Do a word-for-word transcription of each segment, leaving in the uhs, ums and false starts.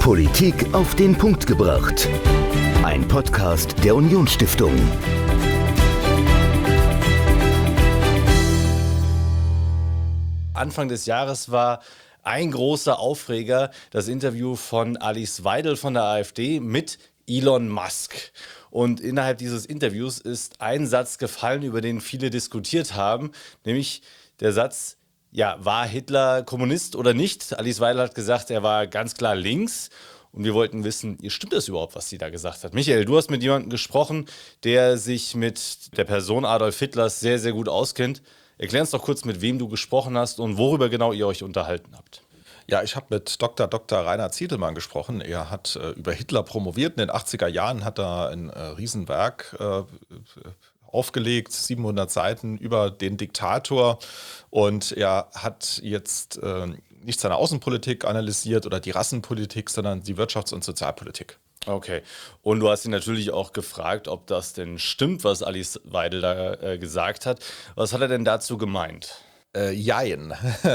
Politik auf den Punkt gebracht. Ein Podcast der Unionsstiftung. Anfang des Jahres war ein großer Aufreger das Interview von Alice Weidel von der AfD mit Elon Musk. Und innerhalb dieses Interviews ist ein Satz gefallen, über den viele diskutiert haben, nämlich der Satz: Ja, war Hitler Kommunist oder nicht? Alice Weidel hat gesagt, er war ganz klar links. Und wir wollten wissen, stimmt das überhaupt, was sie da gesagt hat? Michael, du hast mit jemandem gesprochen, der sich mit der Person Adolf Hitlers sehr, sehr gut auskennt. Erklär uns doch kurz, mit wem du gesprochen hast und worüber genau ihr euch unterhalten habt. Ja, ich habe mit Doktor Doktor Rainer Zietelmann gesprochen. Er hat äh, über Hitler promoviert. In den achtziger Jahren hat er ein äh, Riesenwerk äh, aufgelegt, siebenhundert Seiten über den Diktator. Und er hat jetzt äh, nicht seine Außenpolitik analysiert oder die Rassenpolitik, sondern die Wirtschafts- und Sozialpolitik. Okay. Und du hast ihn natürlich auch gefragt, ob das denn stimmt, was Alice Weidel da äh, gesagt hat. Was hat er denn dazu gemeint? Äh, jein.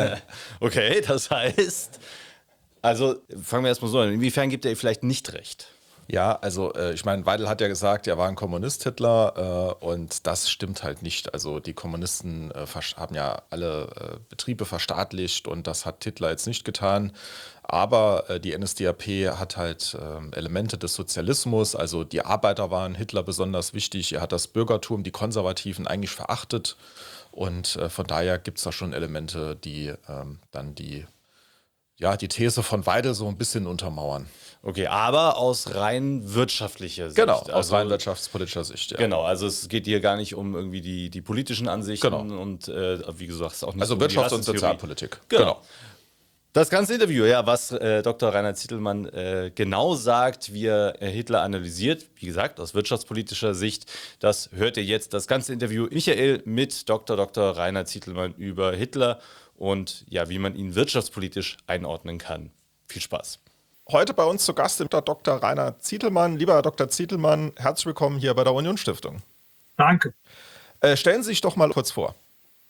Okay, das heißt, also fangen wir erstmal so an. Inwiefern gibt er vielleicht nicht recht? Ja, also äh, ich meine, Weidel hat ja gesagt, er war ein Kommunist, Hitler, äh, und das stimmt halt nicht. Also die Kommunisten äh, haben ja alle äh, Betriebe verstaatlicht und das hat Hitler jetzt nicht getan. Aber äh, die N S D A P hat halt äh, Elemente des Sozialismus, also die Arbeiter waren Hitler besonders wichtig. Er hat das Bürgertum, die Konservativen eigentlich verachtet und äh, von daher gibt es da schon Elemente, die ähm, dann die, ja, die These von Weidel so ein bisschen untermauern. Okay, aber aus rein wirtschaftlicher Sicht. Genau, aus also, rein wirtschaftspolitischer Sicht, ja. Genau, also es geht hier gar nicht um irgendwie die, die politischen Ansichten Genau. und äh, wie gesagt auch nicht also um Wirtschafts- die und Sozialpolitik. Genau. genau. Das ganze Interview, ja, was äh, Doktor Rainer Zietelmann äh, genau sagt, wie er äh, Hitler analysiert, wie gesagt, aus wirtschaftspolitischer Sicht, das hört ihr jetzt. Das ganze Interview Michael mit Doktor Doktor Rainer Zietelmann über Hitler und ja, wie man ihn wirtschaftspolitisch einordnen kann. Viel Spaß. Heute bei uns zu Gast ist Doktor Rainer Zietelmann. Lieber Herr Doktor Zietelmann, herzlich willkommen hier bei der Unionsstiftung. Danke. Äh, stellen Sie sich doch mal kurz vor.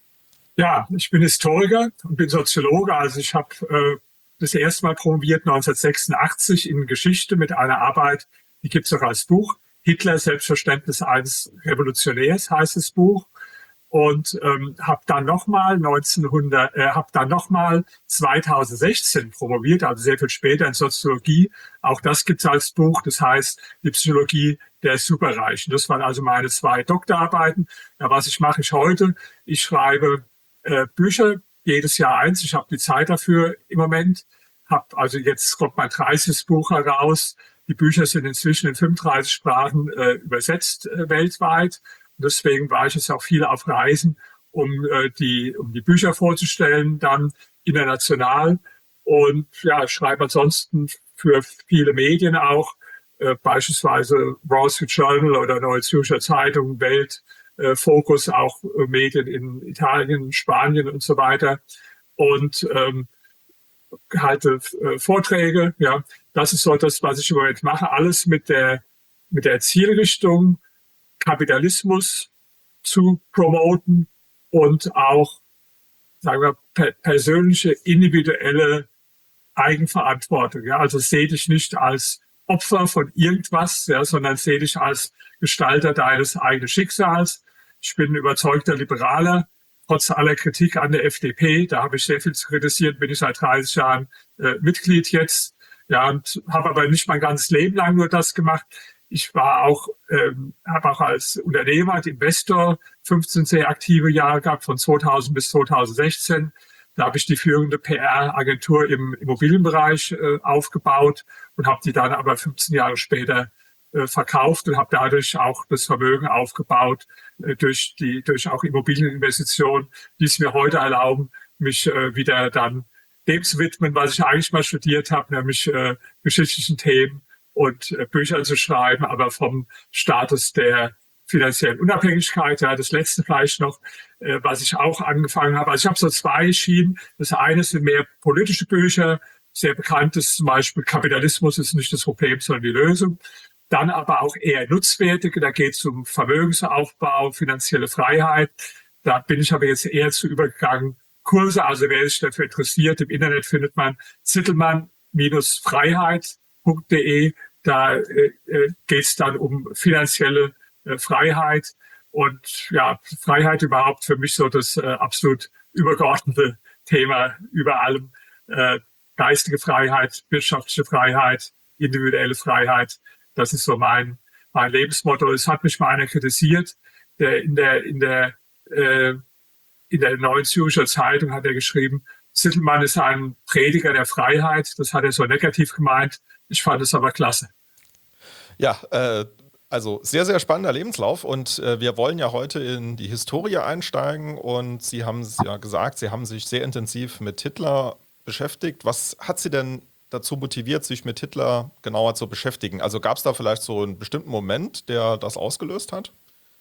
Ja, ich bin Historiker und bin Soziologe. Also ich habe äh, das erste Mal promoviert neunzehnhundertsechsundachtzig in Geschichte mit einer Arbeit, die gibt es auch als Buch. Hitler, Selbstverständnis eines Revolutionärs heißt das Buch. Und ähm, habe dann nochmal neunzehnhundert, äh, habe dann nochmal zweitausendsechzehn promoviert, also sehr viel später in Soziologie. Auch das gibt's als Buch. Das heißt die Psychologie der Superreichen. Das waren also meine zwei Doktorarbeiten. Ja, was ich mache ich heute? Ich schreibe äh, Bücher, jedes Jahr eins. Ich habe die Zeit dafür im Moment. Hab also jetzt kommt mein dreißigstes Buch heraus. Die Bücher sind inzwischen in fünfunddreißig Sprachen äh, übersetzt äh, weltweit. Deswegen war ich jetzt auch viel auf Reisen, um äh, die um die Bücher vorzustellen, dann international. Und ja, ich schreibe ansonsten für viele Medien auch, äh, beispielsweise Wall Street Journal oder Neue Zürcher Zeitung, Welt, äh, Focus, auch äh, Medien in Italien, Spanien und so weiter. Und ähm, halte äh, Vorträge. Ja, das ist so das, was ich im Moment mache. Alles mit der mit der Zielrichtung, Kapitalismus zu promoten und auch, sagen wir, per persönliche, individuelle Eigenverantwortung. Ja, also sehe dich nicht als Opfer von irgendwas, ja, sondern sehe dich als Gestalter deines eigenen Schicksals. Ich bin ein überzeugter Liberaler, trotz aller Kritik an der F D P. Da habe ich sehr viel zu kritisieren, bin ich seit dreißig Jahren äh, Mitglied jetzt. Ja, und habe aber nicht mein ganzes Leben lang nur das gemacht. Ich war auch, ähm, habe auch als Unternehmer, als Investor fünfzehn sehr aktive Jahre gehabt, von zweitausend bis zweitausendsechzehn. Da habe ich die führende P R-Agentur im Immobilienbereich äh, aufgebaut und habe die dann aber fünfzehn Jahre später äh, verkauft und habe dadurch auch das Vermögen aufgebaut äh, durch die durch auch Immobilieninvestitionen, die es mir heute erlauben, mich äh, wieder dann dem zu widmen, was ich eigentlich mal studiert habe, nämlich äh, geschichtlichen Themen und äh, Bücher zu schreiben, aber vom Status der finanziellen Unabhängigkeit. Ja, das letzte vielleicht noch, äh, was ich auch angefangen habe. Also ich habe so zwei Schienen. Das eine sind mehr politische Bücher, sehr bekannt ist zum Beispiel Kapitalismus ist nicht das Problem, sondern die Lösung. Dann aber auch eher nutzwertige, da geht es um Vermögensaufbau, finanzielle Freiheit. Da bin ich aber jetzt eher zu übergegangen. Kurse, also wer sich dafür interessiert, im Internet findet man Zittelmann-Freiheit punkt de. Da äh, geht es dann um finanzielle äh, Freiheit und ja, Freiheit überhaupt für mich so das äh, absolut übergeordnete Thema über allem. Äh, geistige Freiheit, wirtschaftliche Freiheit, individuelle Freiheit. Das ist so mein, mein Lebensmotto. Es hat mich mal einer kritisiert, der in der, in der, äh, in der Neuen Zürcher Zeitung hat er geschrieben, Zitelmann ist ein Prediger der Freiheit. Das hat er so negativ gemeint. Ich fand es aber klasse. Ja, äh, also sehr, sehr spannender Lebenslauf und äh, wir wollen ja heute in die Historie einsteigen und Sie haben es ja gesagt, Sie haben sich sehr intensiv mit Hitler beschäftigt. Was hat Sie denn dazu motiviert, sich mit Hitler genauer zu beschäftigen? Also gab es da vielleicht so einen bestimmten Moment, der das ausgelöst hat?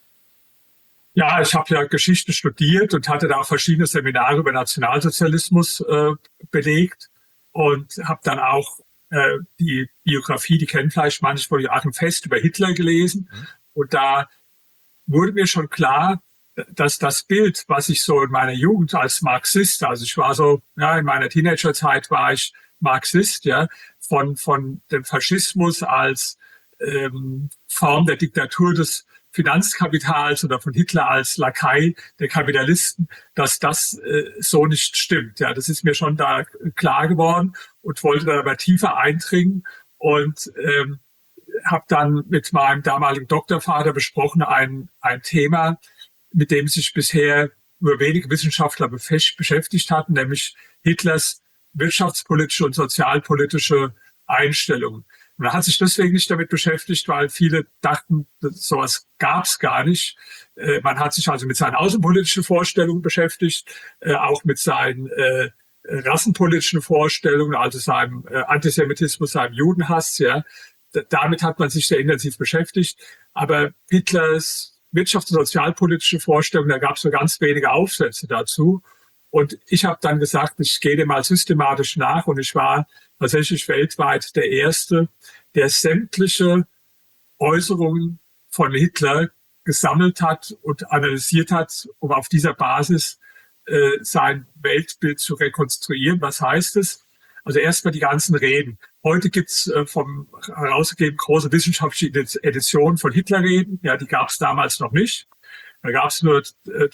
Ja, ich habe ja Geschichte studiert und hatte da auch verschiedene Seminare über Nationalsozialismus äh, belegt und habe dann auch äh, die Biografie, die kennen vielleicht manche von Joachim Fest über Hitler gelesen. Mhm. Und da wurde mir schon klar, dass das Bild, was ich so in meiner Jugend als Marxist, also ich war so, ja, in meiner Teenagerzeit war ich Marxist, ja, von, von dem Faschismus als ähm, Form der Diktatur des Finanzkapitals oder von Hitler als Lakai der Kapitalisten, dass das äh, so nicht stimmt. Ja, das ist mir schon da klar geworden und wollte da aber tiefer eindringen und ähm, habe dann mit meinem damaligen Doktorvater besprochen, ein, ein Thema, mit dem sich bisher nur wenige Wissenschaftler beschäftigt hatten, nämlich Hitlers wirtschaftspolitische und sozialpolitische Einstellungen. Und er hat sich deswegen nicht damit beschäftigt, weil viele dachten, sowas gab es gar nicht. Äh, man hat sich also mit seinen außenpolitischen Vorstellungen beschäftigt, äh, auch mit seinen äh, rassenpolitischen Vorstellungen, also seinem äh, Antisemitismus, seinem Judenhass. Ja, D- damit hat man sich sehr intensiv beschäftigt. Aber Hitlers wirtschafts- und sozialpolitische Vorstellungen, da gab es so ganz wenige Aufsätze dazu. Und ich habe dann gesagt, ich gehe dem mal systematisch nach und ich war tatsächlich weltweit der Erste, der sämtliche Äußerungen von Hitler gesammelt hat und analysiert hat, um auf dieser Basis äh, sein Weltbild zu rekonstruieren. Was heißt es? Also erstmal die ganzen Reden. Heute gibt's äh, vom herausgegeben große wissenschaftliche Editionen von Hitlerreden. Ja, die gab es damals noch nicht. Da gab es nur, äh,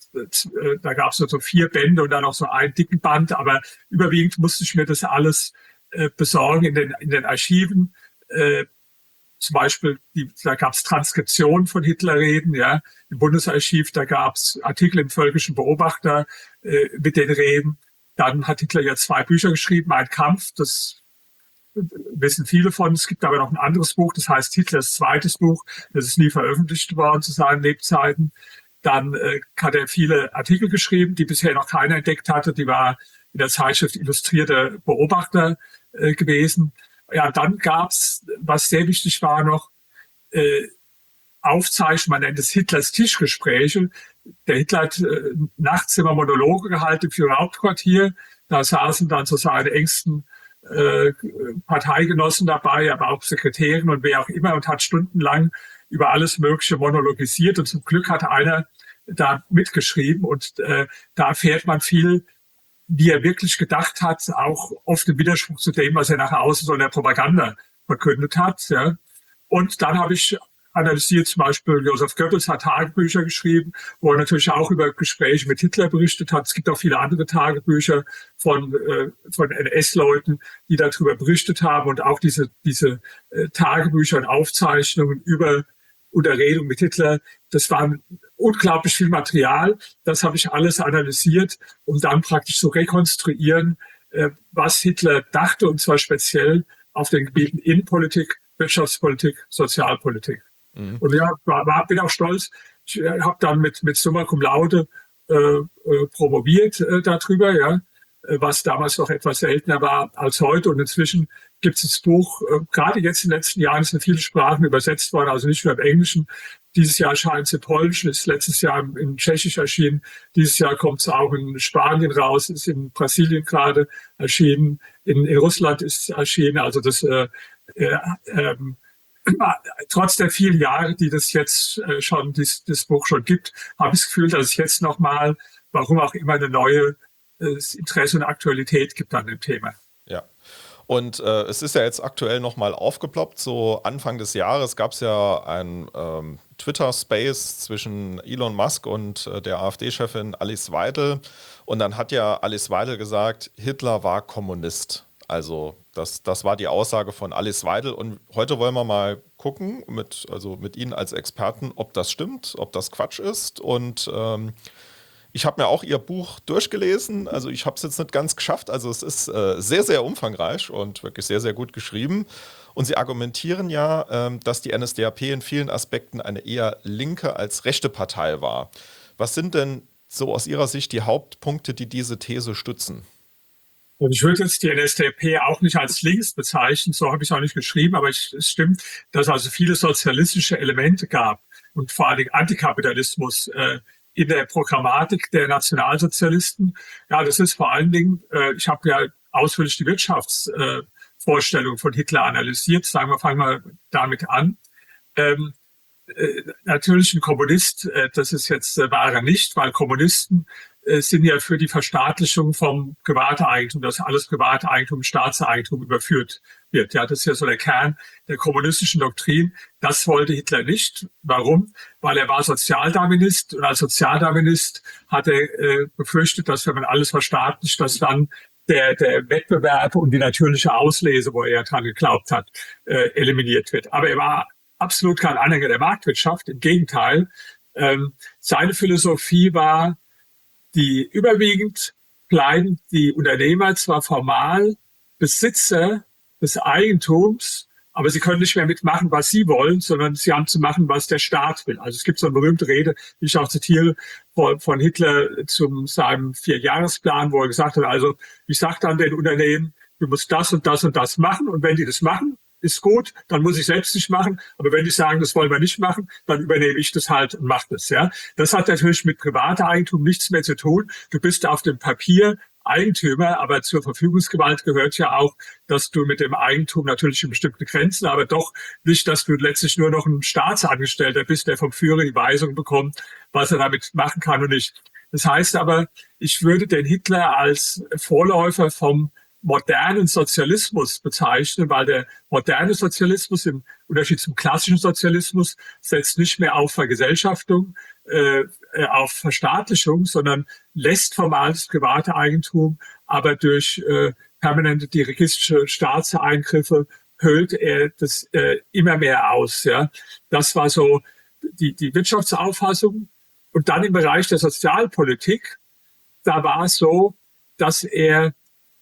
äh, da gab es nur so vier Bände und dann noch so einen dicken Band. Aber überwiegend musste ich mir das alles äh, besorgen in den in den Archiven. Äh, zum Beispiel, die, da gab es Transkriptionen von Hitlerreden, ja, im Bundesarchiv. Da gab es Artikel im Völkischen Beobachter äh, mit den Reden. Dann hat Hitler ja zwei Bücher geschrieben, Ein Kampf, das wissen viele von. Es gibt aber noch ein anderes Buch, das heißt Hitlers zweites Buch. Das ist nie veröffentlicht worden zu seinen Lebzeiten. Dann äh, hat er viele Artikel geschrieben, die bisher noch keiner entdeckt hatte. Die war in der Zeitschrift Illustrierte Beobachter äh, gewesen. Ja, dann gab's, was sehr wichtig war noch, äh, Aufzeichnungen, man nennt es Hitlers Tischgespräche. Der Hitler hat äh, nachts immer Monologe gehalten für ihr Hauptquartier. Da saßen dann so seine engsten äh, Parteigenossen dabei, aber auch Sekretärin und wer auch immer und hat stundenlang über alles Mögliche monologisiert. Und zum Glück hat einer da mitgeschrieben und äh, da erfährt man viel, wie er wirklich gedacht hat, auch oft im Widerspruch zu dem, was er nach außen so in der Propaganda verkündet hat. Ja. Und dann habe ich analysiert, zum Beispiel Joseph Goebbels hat Tagebücher geschrieben, wo er natürlich auch über Gespräche mit Hitler berichtet hat. Es gibt auch viele andere Tagebücher von, äh, von N S-Leuten, die darüber berichtet haben und auch diese, diese äh, Tagebücher und Aufzeichnungen über Unterredung mit Hitler. Das war unglaublich viel Material. Das habe ich alles analysiert, um dann praktisch zu rekonstruieren, äh, was Hitler dachte, und zwar speziell auf den Gebieten Innenpolitik, Wirtschaftspolitik, Sozialpolitik. Mhm. Und ja, war, war, bin auch stolz. Ich äh, habe dann mit, mit Summa Cum Laude äh, äh, promoviert äh, darüber, ja, äh, was damals noch etwas seltener war als heute. Und inzwischen gibt es das Buch, äh, gerade jetzt in den letzten Jahren ist in viele Sprachen übersetzt worden, also nicht nur im Englischen. Dieses Jahr erscheint es im Polnischen, ist letztes Jahr in Tschechisch erschienen. Dieses Jahr kommt es auch in Spanien raus, ist in Brasilien gerade erschienen. In, in Russland ist es erschienen. Also das äh, äh, ähm, trotz der vielen Jahre, die das jetzt äh, schon, dies, das Buch schon gibt, habe ich das Gefühl, dass es jetzt nochmal, warum auch immer, eine neue äh, Interesse und Aktualität gibt an dem Thema. Ja. Und äh, es ist ja jetzt aktuell nochmal aufgeploppt. So Anfang des Jahres gab es ja ein ähm, Twitter-Space zwischen Elon Musk und äh, der AfD-Chefin Alice Weidel. Und dann hat ja Alice Weidel gesagt, Hitler war Kommunist. Also das, das war die Aussage von Alice Weidel. Und heute wollen wir mal gucken, mit, also mit Ihnen als Experten, ob das stimmt, ob das Quatsch ist. Und ähm, ich habe mir auch Ihr Buch durchgelesen. Also ich habe es jetzt nicht ganz geschafft. Also es ist äh, sehr, sehr umfangreich und wirklich sehr, sehr gut geschrieben. Und Sie argumentieren ja, ähm, dass die N S D A P in vielen Aspekten eine eher linke als rechte Partei war. Was sind denn so aus Ihrer Sicht die Hauptpunkte, die diese These stützen? Und ich würde jetzt die N S D A P auch nicht als links bezeichnen, so habe ich es auch nicht geschrieben, aber ich, es stimmt, dass es also viele sozialistische Elemente gab und vor allen Dingen Antikapitalismus äh, in der Programmatik der Nationalsozialisten. Ja, das ist vor allen Dingen, äh, ich habe ja ausführlich die Wirtschaftsvorstellung äh, von Hitler analysiert, sagen wir, fangen wir damit an. Ähm, äh, natürlich ein Kommunist, äh, das ist jetzt äh, war er nicht, weil Kommunisten äh, sind ja für die Verstaatlichung vom Privateigentum, dass alles Privateigentum, Staatseigentum überführt wird. Ja, das ist ja so der Kern der kommunistischen Doktrin. Das wollte Hitler nicht. Warum? Weil er war Sozialdarwinist und als Sozialdarwinist hat er äh, befürchtet, dass wenn man alles verstaatlicht, dass dann der, der Wettbewerb und die natürliche Auslese, wo er dran geglaubt hat, äh, eliminiert wird. Aber er war absolut kein Anhänger der Marktwirtschaft. Im Gegenteil, ähm, seine Philosophie war, die überwiegend bleiben die Unternehmer zwar formal Besitzer des Eigentums, aber sie können nicht mehr mitmachen, was sie wollen, sondern sie haben zu machen, was der Staat will. Also es gibt so eine berühmte Rede, die ich auch zitiere, von, von Hitler zum seinem Vierjahresplan, wo er gesagt hat, also ich sage dann den Unternehmen, du musst das und das und das machen und wenn die das machen, ist gut, dann muss ich selbst nicht machen. Aber wenn die sagen, das wollen wir nicht machen, dann übernehme ich das halt und mache das. Ja, das hat natürlich mit Privateigentum nichts mehr zu tun. Du bist auf dem Papier Eigentümer, aber zur Verfügungsgewalt gehört ja auch, dass du mit dem Eigentum natürlich in bestimmten Grenzen, aber doch nicht, dass du letztlich nur noch ein Staatsangestellter bist, der vom Führer die Weisung bekommt, was er damit machen kann und nicht. Das heißt aber, ich würde den Hitler als Vorläufer vom modernen Sozialismus bezeichnen, weil der moderne Sozialismus im Unterschied zum klassischen Sozialismus setzt nicht mehr auf Vergesellschaftung, äh, auf Verstaatlichung, sondern lässt formales private Eigentum, aber durch äh, permanente dirigistische Staatseingriffe höhlt er das äh, immer mehr aus. Ja, das war so die, die Wirtschaftsauffassung. Und dann im Bereich der Sozialpolitik, da war es so, dass er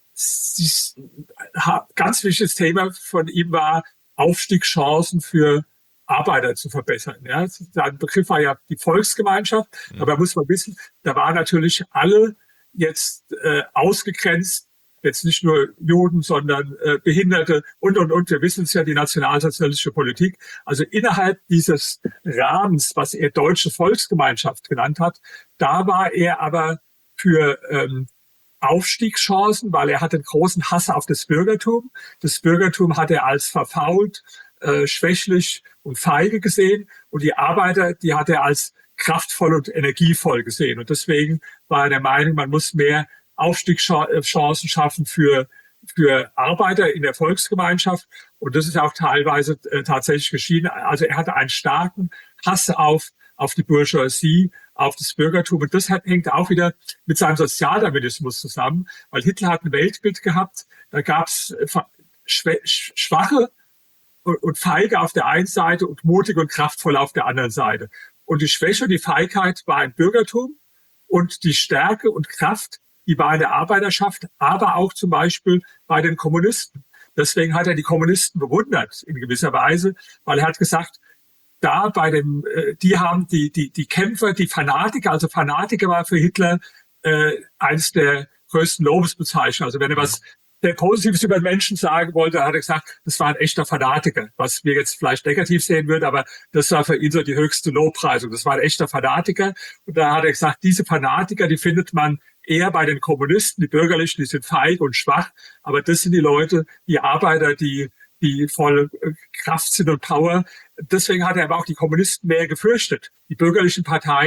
ganz wichtiges Thema von ihm war, Aufstiegschancen für Arbeiter zu verbessern. Ja, sein Begriff war ja die Volksgemeinschaft, mhm. aber muss man wissen, da waren natürlich alle jetzt äh, ausgegrenzt, jetzt nicht nur Juden, sondern äh, Behinderte und, und, und. Wir wissen es ja, die nationalsozialistische Politik. Also innerhalb dieses Rahmens, was er deutsche Volksgemeinschaft genannt hat, da war er aber für ähm, Aufstiegschancen, weil er hatte einen großen Hass auf das Bürgertum. Das Bürgertum hat er als verfault, äh, schwächlich und feige gesehen. Und die Arbeiter, die hat er als kraftvoll und energievoll gesehen. Und deswegen war er der Meinung, man muss mehr Aufstiegschancen schaffen für, für Arbeiter in der Volksgemeinschaft. Und das ist auch teilweise äh, tatsächlich geschehen. Also er hatte einen starken Hass auf, auf die Bourgeoisie, auf das Bürgertum. Und das hat, hängt auch wieder mit seinem Sozialdarwinismus zusammen, weil Hitler hat ein Weltbild gehabt, da gab es Schwache und Feige auf der einen Seite und mutig und kraftvoll auf der anderen Seite. Und die Schwäche, die Feigheit war im Bürgertum und die Stärke und Kraft, die war in der Arbeiterschaft, aber auch zum Beispiel bei den Kommunisten. Deswegen hat er die Kommunisten bewundert in gewisser Weise, weil er hat gesagt, da bei dem, äh, die haben die, die, die Kämpfer, die Fanatiker, also Fanatiker war für Hitler äh, eines der größten Lobesbezeichnungen. Also wenn er was sehr Positives über den Menschen sagen wollte, hat er gesagt, das war ein echter Fanatiker, was wir jetzt vielleicht negativ sehen würden, aber das war für ihn so die höchste Lobpreisung. Das war ein echter Fanatiker. Und da hat er gesagt, diese Fanatiker, die findet man eher bei den Kommunisten, die Bürgerlichen, die sind feig und schwach, aber das sind die Leute, die Arbeiter, die die voll Kraft sind und Power. Deswegen hat er aber auch die Kommunisten mehr gefürchtet. Die bürgerlichen Parteien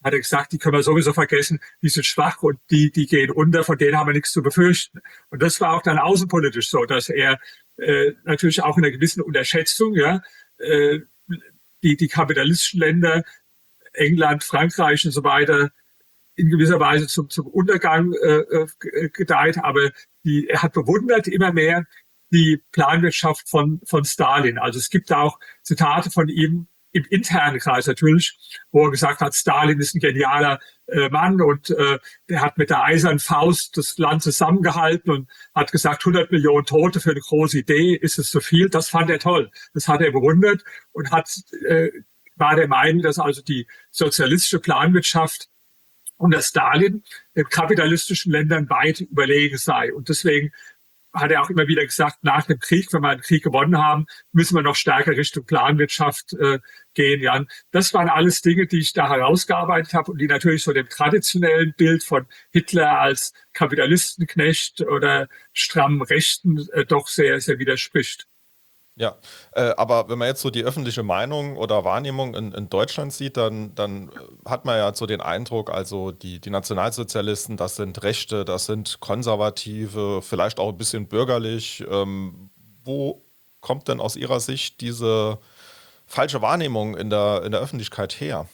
hat er gesagt, die können wir sowieso vergessen, die sind schwach und die, die gehen unter, von denen haben wir nichts zu befürchten. Und das war auch dann außenpolitisch so, dass er äh, natürlich auch in einer gewissen Unterschätzung, ja, äh, die, die kapitalistischen Länder, England, Frankreich und so weiter, in gewisser Weise zum, zum Untergang äh, gedeiht. Aber die, er hat bewundert immer mehr die Planwirtschaft von, von Stalin. Also es gibt auch Zitate von ihm im internen Kreis natürlich, wo er gesagt hat, Stalin ist ein genialer äh, Mann und äh, der hat mit der eisernen Faust das Land zusammengehalten und hat gesagt, hundert Millionen Tote für eine große Idee, ist es zu viel? Das fand er toll. Das hat er bewundert und hat, äh, war der Meinung, dass also die sozialistische Planwirtschaft unter Stalin den kapitalistischen Ländern weit überlegen sei. Und deswegen hat er auch immer wieder gesagt, nach dem Krieg, wenn wir einen Krieg gewonnen haben, müssen wir noch stärker Richtung Planwirtschaft äh, gehen. Ja. Das waren alles Dinge, die ich da herausgearbeitet habe und die natürlich so dem traditionellen Bild von Hitler als Kapitalistenknecht oder strammen Rechten äh, doch sehr, sehr widerspricht. Ja, äh, aber wenn man jetzt so die öffentliche Meinung oder Wahrnehmung in, in Deutschland sieht, dann, dann hat man ja so den Eindruck, also die, die Nationalsozialisten, das sind Rechte, das sind Konservative, vielleicht auch ein bisschen bürgerlich. Ähm, wo kommt denn aus Ihrer Sicht diese falsche Wahrnehmung in der, in der Öffentlichkeit her?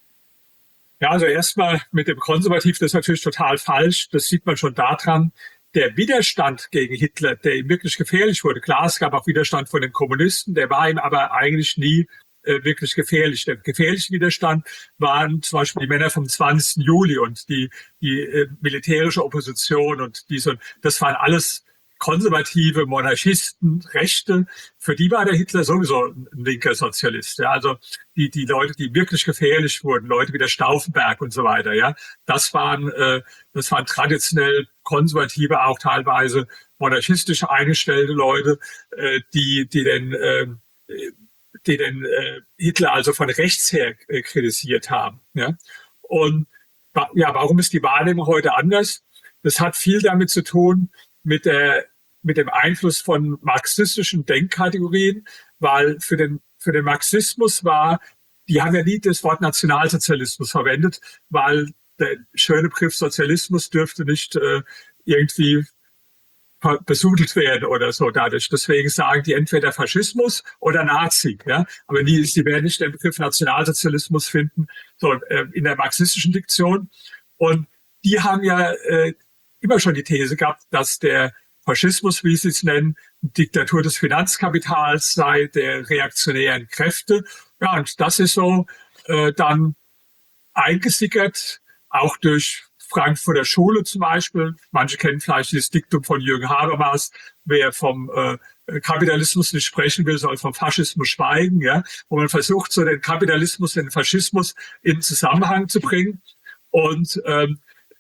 Ja, also erstmal mit dem Konservativ, das ist natürlich total falsch. Das sieht man schon daran. Der Widerstand gegen Hitler, der ihm wirklich gefährlich wurde, klar, es gab auch Widerstand von den Kommunisten, der war ihm aber eigentlich nie äh, wirklich gefährlich. Der gefährliche Widerstand waren zum Beispiel die Männer vom zwanzigsten Juli und die, die äh, militärische Opposition und diese, das waren alles konservative Monarchisten, Rechte, für die war der Hitler sowieso ein linker Sozialist. Ja, also die die Leute, die wirklich gefährlich wurden, Leute wie der Stauffenberg und so weiter. Ja, das waren äh, das waren traditionell konservative, auch teilweise monarchistisch eingestellte Leute, äh, die die den äh, die den äh, Hitler also von rechts her äh, kritisiert haben. Ja, und ja, warum ist die Wahrnehmung heute anders? Das hat viel damit zu tun, mit der, mit dem Einfluss von marxistischen Denkkategorien, weil für den, für den Marxismus war, die haben ja nie das Wort Nationalsozialismus verwendet, weil der schöne Begriff Sozialismus dürfte nicht äh, irgendwie besudelt werden oder so dadurch. Deswegen sagen die entweder Faschismus oder Nazi, ja. Aber die, sie werden nicht den Begriff Nationalsozialismus finden, so äh, in der marxistischen Diktion. Und die haben ja äh, immer schon die These gehabt, dass der Faschismus, wie sie es nennen, Diktatur des Finanzkapitals sei, der reaktionären Kräfte. Ja, und das ist so äh, dann eingesickert, auch durch Frankfurter Schule zum Beispiel. Manche kennen vielleicht dieses Diktum von Jürgen Habermas, wer vom äh, Kapitalismus nicht sprechen will, soll vom Faschismus schweigen, ja, wo man versucht, so den Kapitalismus, den Faschismus in Zusammenhang zu bringen. Und ähm,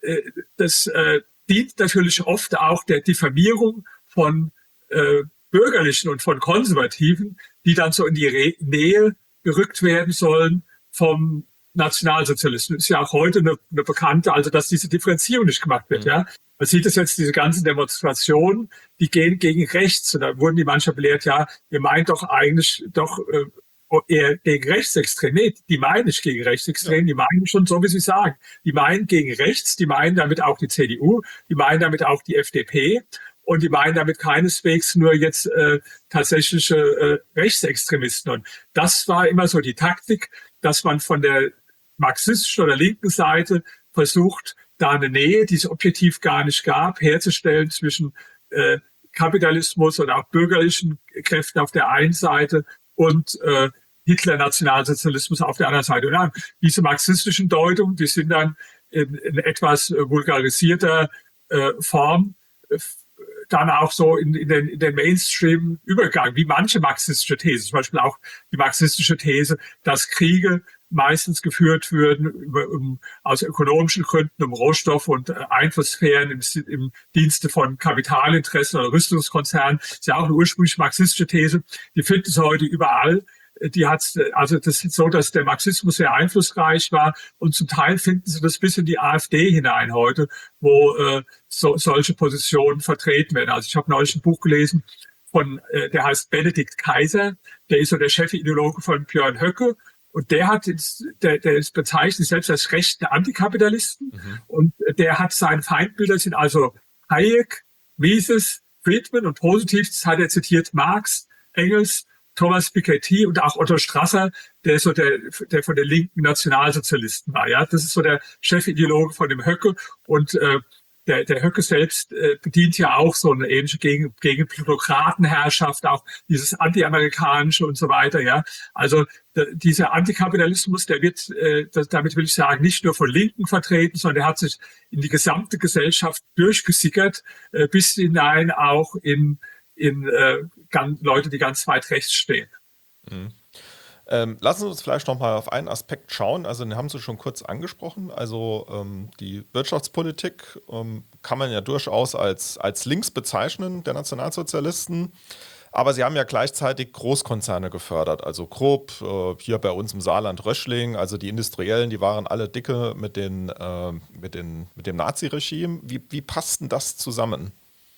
das äh, dient natürlich oft auch der Diffamierung von äh, Bürgerlichen und von Konservativen, die dann so in die Re- Nähe gerückt werden sollen vom Nationalsozialismus. Ist ja auch heute eine, eine bekannte, also dass diese Differenzierung nicht gemacht wird. Mhm. Ja, man sieht es jetzt, diese ganzen Demonstrationen, die gehen gegen rechts. Und da wurden die manchmal belehrt, ja, ihr meint doch eigentlich doch äh, eher gegen Rechtsextrem. Nee, die meinen nicht gegen Rechtsextrem, die meinen schon so, wie sie sagen. Die meinen gegen rechts, die meinen damit auch die C D U, die meinen damit auch die F D P und die meinen damit keineswegs nur jetzt äh, tatsächliche äh, Rechtsextremisten. Und das war immer so die Taktik, dass man von der marxistischen oder linken Seite versucht, da eine Nähe, die es objektiv gar nicht gab, herzustellen zwischen äh, Kapitalismus und auch bürgerlichen Kräften auf der einen Seite und äh, Hitler-Nationalsozialismus auf der anderen Seite. Und dann, diese marxistischen Deutungen, die sind dann in, in etwas vulgarisierter äh, Form äh, dann auch so in, in, den, in den Mainstream übergegangen, wie manche marxistische These, zum Beispiel auch die marxistische These, dass Kriege meistens geführt würden über, um, aus ökonomischen Gründen, um Rohstoff- und äh, Einflusssphären im, im Dienste von Kapitalinteressen oder Rüstungskonzernen. Das ist ja auch eine ursprünglich marxistische These. Die finden Sie heute überall. Die hat, also das ist so, dass der Marxismus sehr einflussreich war und zum Teil finden Sie das bis in die AfD hinein heute, wo äh, so, solche Positionen vertreten werden. Also ich habe neulich ein Buch gelesen von, äh, der heißt Benedikt Kaiser, der ist so der Chefideologe von Björn Höcke. Und der hat jetzt, der, der ist bezeichnet selbst als rechten Antikapitalisten. Mhm. Und der hat seine Feindbilder sind also Hayek, Mises, Friedman und positiv hat er zitiert Marx, Engels, Thomas Piketty und auch Otto Strasser, der so der, der von den linken Nationalsozialisten war. Ja, das ist so der Chefideologe von dem Höcke und äh, Der, der Höcke selbst äh, bedient ja auch so eine ähnliche gegen, gegen Plutokratenherrschaft, auch dieses Anti-Amerikanische und so weiter, ja. Also d- dieser Antikapitalismus, der wird, äh, das, damit will ich sagen, nicht nur von Linken vertreten, sondern der hat sich in die gesamte Gesellschaft durchgesickert, äh, bis hinein auch in, in äh, ganz, Leute, die ganz weit rechts stehen. Mhm. Ähm, lassen Sie uns vielleicht noch mal auf einen Aspekt schauen. Also den haben Sie schon kurz angesprochen. Also ähm, die Wirtschaftspolitik ähm, kann man ja durchaus als, als links bezeichnen, der Nationalsozialisten. Aber sie haben ja gleichzeitig Großkonzerne gefördert. Also Krupp, äh, hier bei uns im Saarland Röchling, also die Industriellen, die waren alle dicke mit, den, äh, mit, den, mit dem Naziregime. Wie, wie passt denn das zusammen?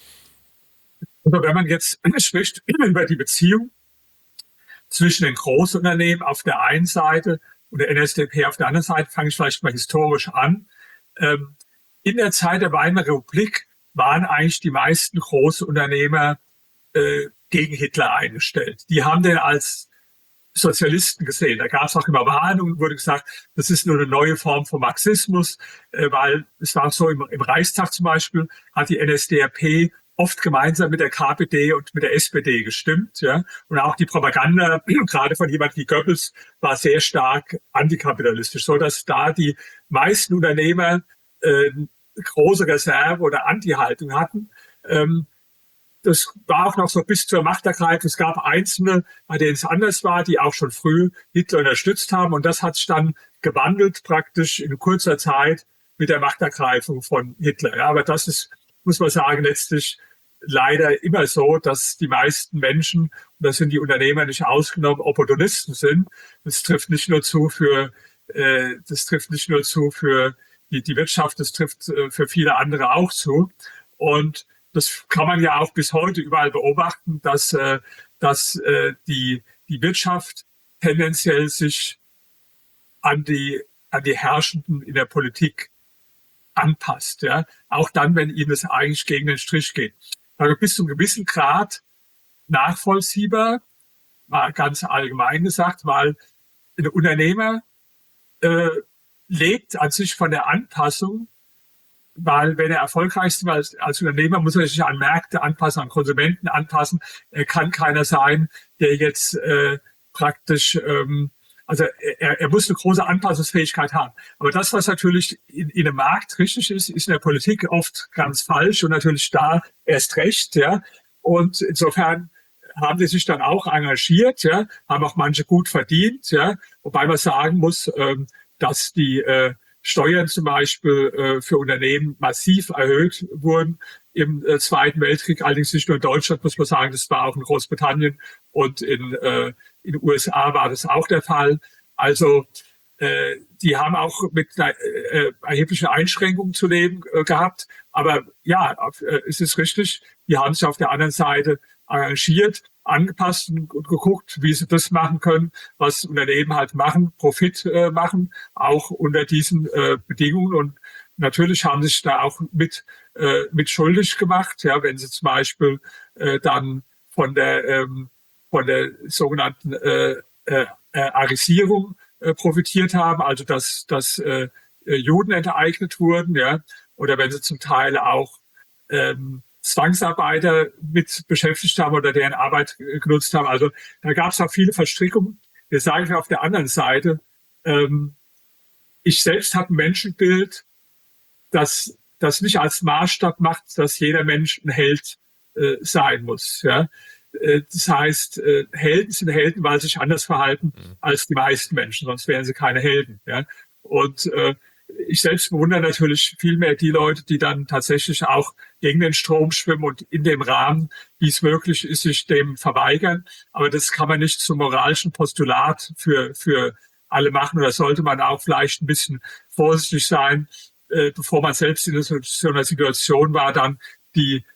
Also wenn man jetzt spricht über die Beziehung zwischen den Großunternehmen auf der einen Seite und der N S D A P auf der anderen Seite, fange ich vielleicht mal historisch an. Ähm, in der Zeit der Weimarer Republik waren eigentlich die meisten Großunternehmer äh, gegen Hitler eingestellt. Die haben den als Sozialisten gesehen. Da gab es auch immer Warnungen, wurde gesagt, das ist nur eine neue Form von Marxismus, äh, weil es war so im, im Reichstag zum Beispiel, hat die N S D A P oft gemeinsam mit der K P D und mit der S P D gestimmt, ja. Und auch die Propaganda, gerade von jemand wie Goebbels, war sehr stark antikapitalistisch, so dass da die meisten Unternehmer äh, große Reserve oder Anti-Haltung hatten. Ähm, das war auch noch so bis zur Machtergreifung. Es gab Einzelne, bei denen es anders war, die auch schon früh Hitler unterstützt haben. Und das hat sich dann gewandelt praktisch in kurzer Zeit mit der Machtergreifung von Hitler. Ja, aber das ist, muss man sagen, letztlich leider immer so, dass die meisten Menschen, und da sind die Unternehmer nicht ausgenommen, Opportunisten sind. Das trifft nicht nur zu für, äh, das trifft nicht nur zu für die, die Wirtschaft, das trifft äh, für viele andere auch zu. Und das kann man ja auch bis heute überall beobachten, dass, äh, dass äh, die, die Wirtschaft tendenziell sich an die, an die Herrschenden in der Politik anpasst. Ja? Auch dann, wenn ihnen es eigentlich gegen den Strich geht. Also bis zu einem gewissen Grad nachvollziehbar, mal ganz allgemein gesagt, weil ein Unternehmer äh, lebt an sich von der Anpassung, weil wenn er erfolgreich ist als, als Unternehmer, muss er sich an Märkte anpassen, an Konsumenten anpassen. Er kann keiner sein, der jetzt äh, praktisch, ähm, also er, er muss eine große Anpassungsfähigkeit haben. Aber das, was natürlich in, in einem Markt richtig ist, ist in der Politik oft ganz falsch und natürlich da erst recht. Ja. Und insofern haben die sich dann auch engagiert, ja, haben auch manche gut verdient, ja, wobei man sagen muss, ähm, dass die äh, Steuern zum Beispiel äh, für Unternehmen massiv erhöht wurden im äh, Zweiten Weltkrieg, allerdings nicht nur in Deutschland, muss man sagen, das war auch in Großbritannien und in, äh, in den U S A war das auch der Fall. Also äh, die haben auch mit äh, erheblichen Einschränkungen zu leben äh, gehabt. Aber ja, äh, es ist richtig, die haben sich auf der anderen Seite engagiert, angepasst und, und geguckt, wie sie das machen können, was Unternehmen halt machen, Profit äh, machen, auch unter diesen äh, Bedingungen. Und natürlich haben sie sich da auch mit, äh, mit schuldig gemacht, ja, wenn sie zum Beispiel äh, dann von der, ähm, von der sogenannten äh, äh, Arisierung äh, profitiert haben, also dass, dass äh, Juden enteignet wurden, ja, oder wenn sie zum Teil auch ähm, Zwangsarbeiter mit beschäftigt haben oder deren Arbeit genutzt haben. Also da gab es auch viele Verstrickungen. Wir sagen auf der anderen Seite, ähm, ich selbst habe ein Menschenbild, das das nicht als Maßstab macht, dass jeder Mensch ein Held äh, sein muss. Ja? Äh, das heißt, äh, Helden sind Helden, weil sie sich anders verhalten mhm. als die meisten Menschen, sonst wären sie keine Helden. Ja? Und äh, ich selbst bewundere natürlich viel mehr die Leute, die dann tatsächlich auch gegen den Strom schwimmen und in dem Rahmen, wie es möglich ist, sich dem verweigern. Aber das kann man nicht zum moralischen Postulat für, für alle machen. Oder sollte man auch vielleicht ein bisschen vorsichtig sein, äh, bevor man selbst in so einer Situation war, dann die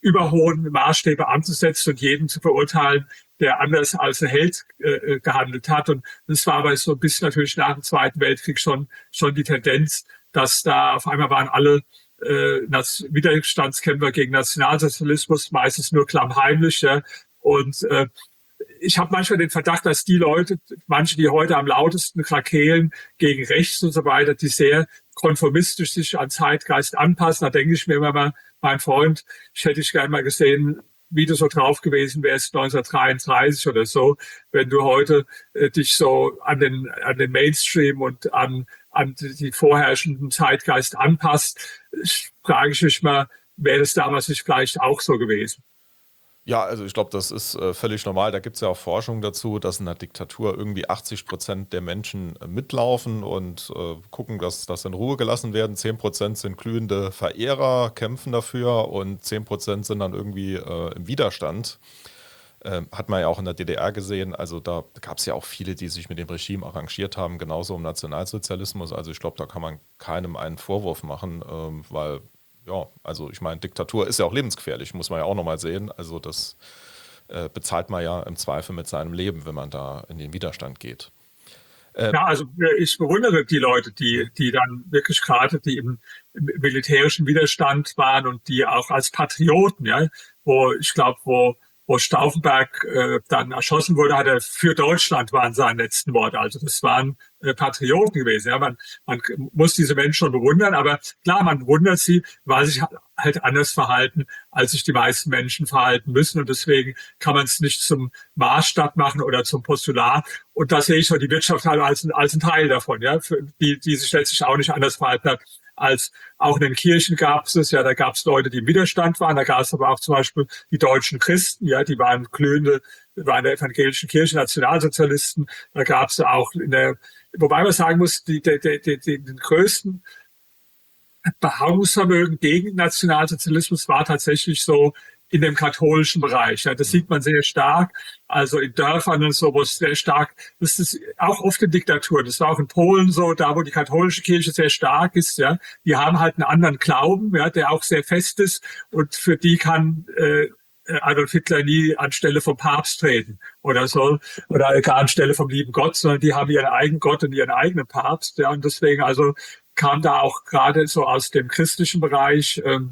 überhohen Maßstäbe anzusetzen und jeden zu verurteilen, der anders als ein Held äh, gehandelt hat. Und das war aber so ein bisschen natürlich nach dem Zweiten Weltkrieg schon, schon die Tendenz, dass da auf einmal waren alle äh, Widerstandskämpfer gegen Nationalsozialismus, meistens nur klammheimlich. Ja. Und äh, ich habe manchmal den Verdacht, dass die Leute, manche, die heute am lautesten krakeelen gegen rechts und so weiter, die sehr konformistisch sich an Zeitgeist anpassen. Da denke ich mir immer mal, mein Freund, ich hätte dich gerne mal gesehen, wie du so drauf gewesen wärst neunzehnhundertdreiunddreißig oder so, wenn du heute äh, dich so an den, an den Mainstream und an, an die vorherrschenden Zeitgeist anpasst. Frage ich mich mal, wäre das damals nicht vielleicht auch so gewesen? Ja, also ich glaube, das ist äh, völlig normal. Da gibt es ja auch Forschung dazu, dass in einer Diktatur irgendwie achtzig Prozent der Menschen äh, mitlaufen und äh, gucken, dass das in Ruhe gelassen werden. zehn Prozent sind glühende Verehrer, kämpfen dafür und zehn Prozent sind dann irgendwie äh, im Widerstand. Äh, hat man ja auch in der D D R gesehen. Also da gab es ja auch viele, die sich mit dem Regime arrangiert haben, genauso im Nationalsozialismus. Also ich glaube, da kann man keinem einen Vorwurf machen, ähm, weil ja, also ich meine, Diktatur ist ja auch lebensgefährlich, muss man ja auch nochmal sehen. Also das äh, bezahlt man ja im Zweifel mit seinem Leben, wenn man da in den Widerstand geht. Äh, ja, also ich bewundere die Leute, die, die dann wirklich gerade, die im, im militärischen Widerstand waren und die auch als Patrioten, ja, wo ich glaube, wo wo Stauffenberg äh, dann erschossen wurde, hat er für Deutschland waren seine letzten Worte. Also das waren äh, Patrioten gewesen. Ja, man, man muss diese Menschen schon bewundern, aber klar, man bewundert sie, weil sie sich halt anders verhalten, als sich die meisten Menschen verhalten müssen. Und deswegen kann man es nicht zum Maßstab machen oder zum Postulat. Und da sehe ich so die Wirtschaft halt als, als ein Teil davon, ja, für die, die sich letztlich auch nicht anders verhalten hat. Als auch in den Kirchen gab es ja, da gab es Leute, die im Widerstand waren, da gab es aber auch zum Beispiel die deutschen Christen, ja, die waren glühende, waren in der evangelischen Kirche Nationalsozialisten, da gab es auch in der, wobei man sagen muss, die, die, die, die, den größten Beharrungsvermögen gegen Nationalsozialismus war tatsächlich so in dem katholischen Bereich. Ja, das sieht man sehr stark. Also in Dörfern und so, wo es sehr stark, das ist auch oft in Diktaturen. Das war auch in Polen so, da wo die katholische Kirche sehr stark ist. Ja, die haben halt einen anderen Glauben, ja, der auch sehr fest ist. Und für die kann äh, Adolf Hitler nie anstelle vom Papst treten oder so, oder gar anstelle vom lieben Gott, sondern die haben ihren eigenen Gott und ihren eigenen Papst. Ja, und deswegen also kam da auch gerade so aus dem christlichen Bereich ähm,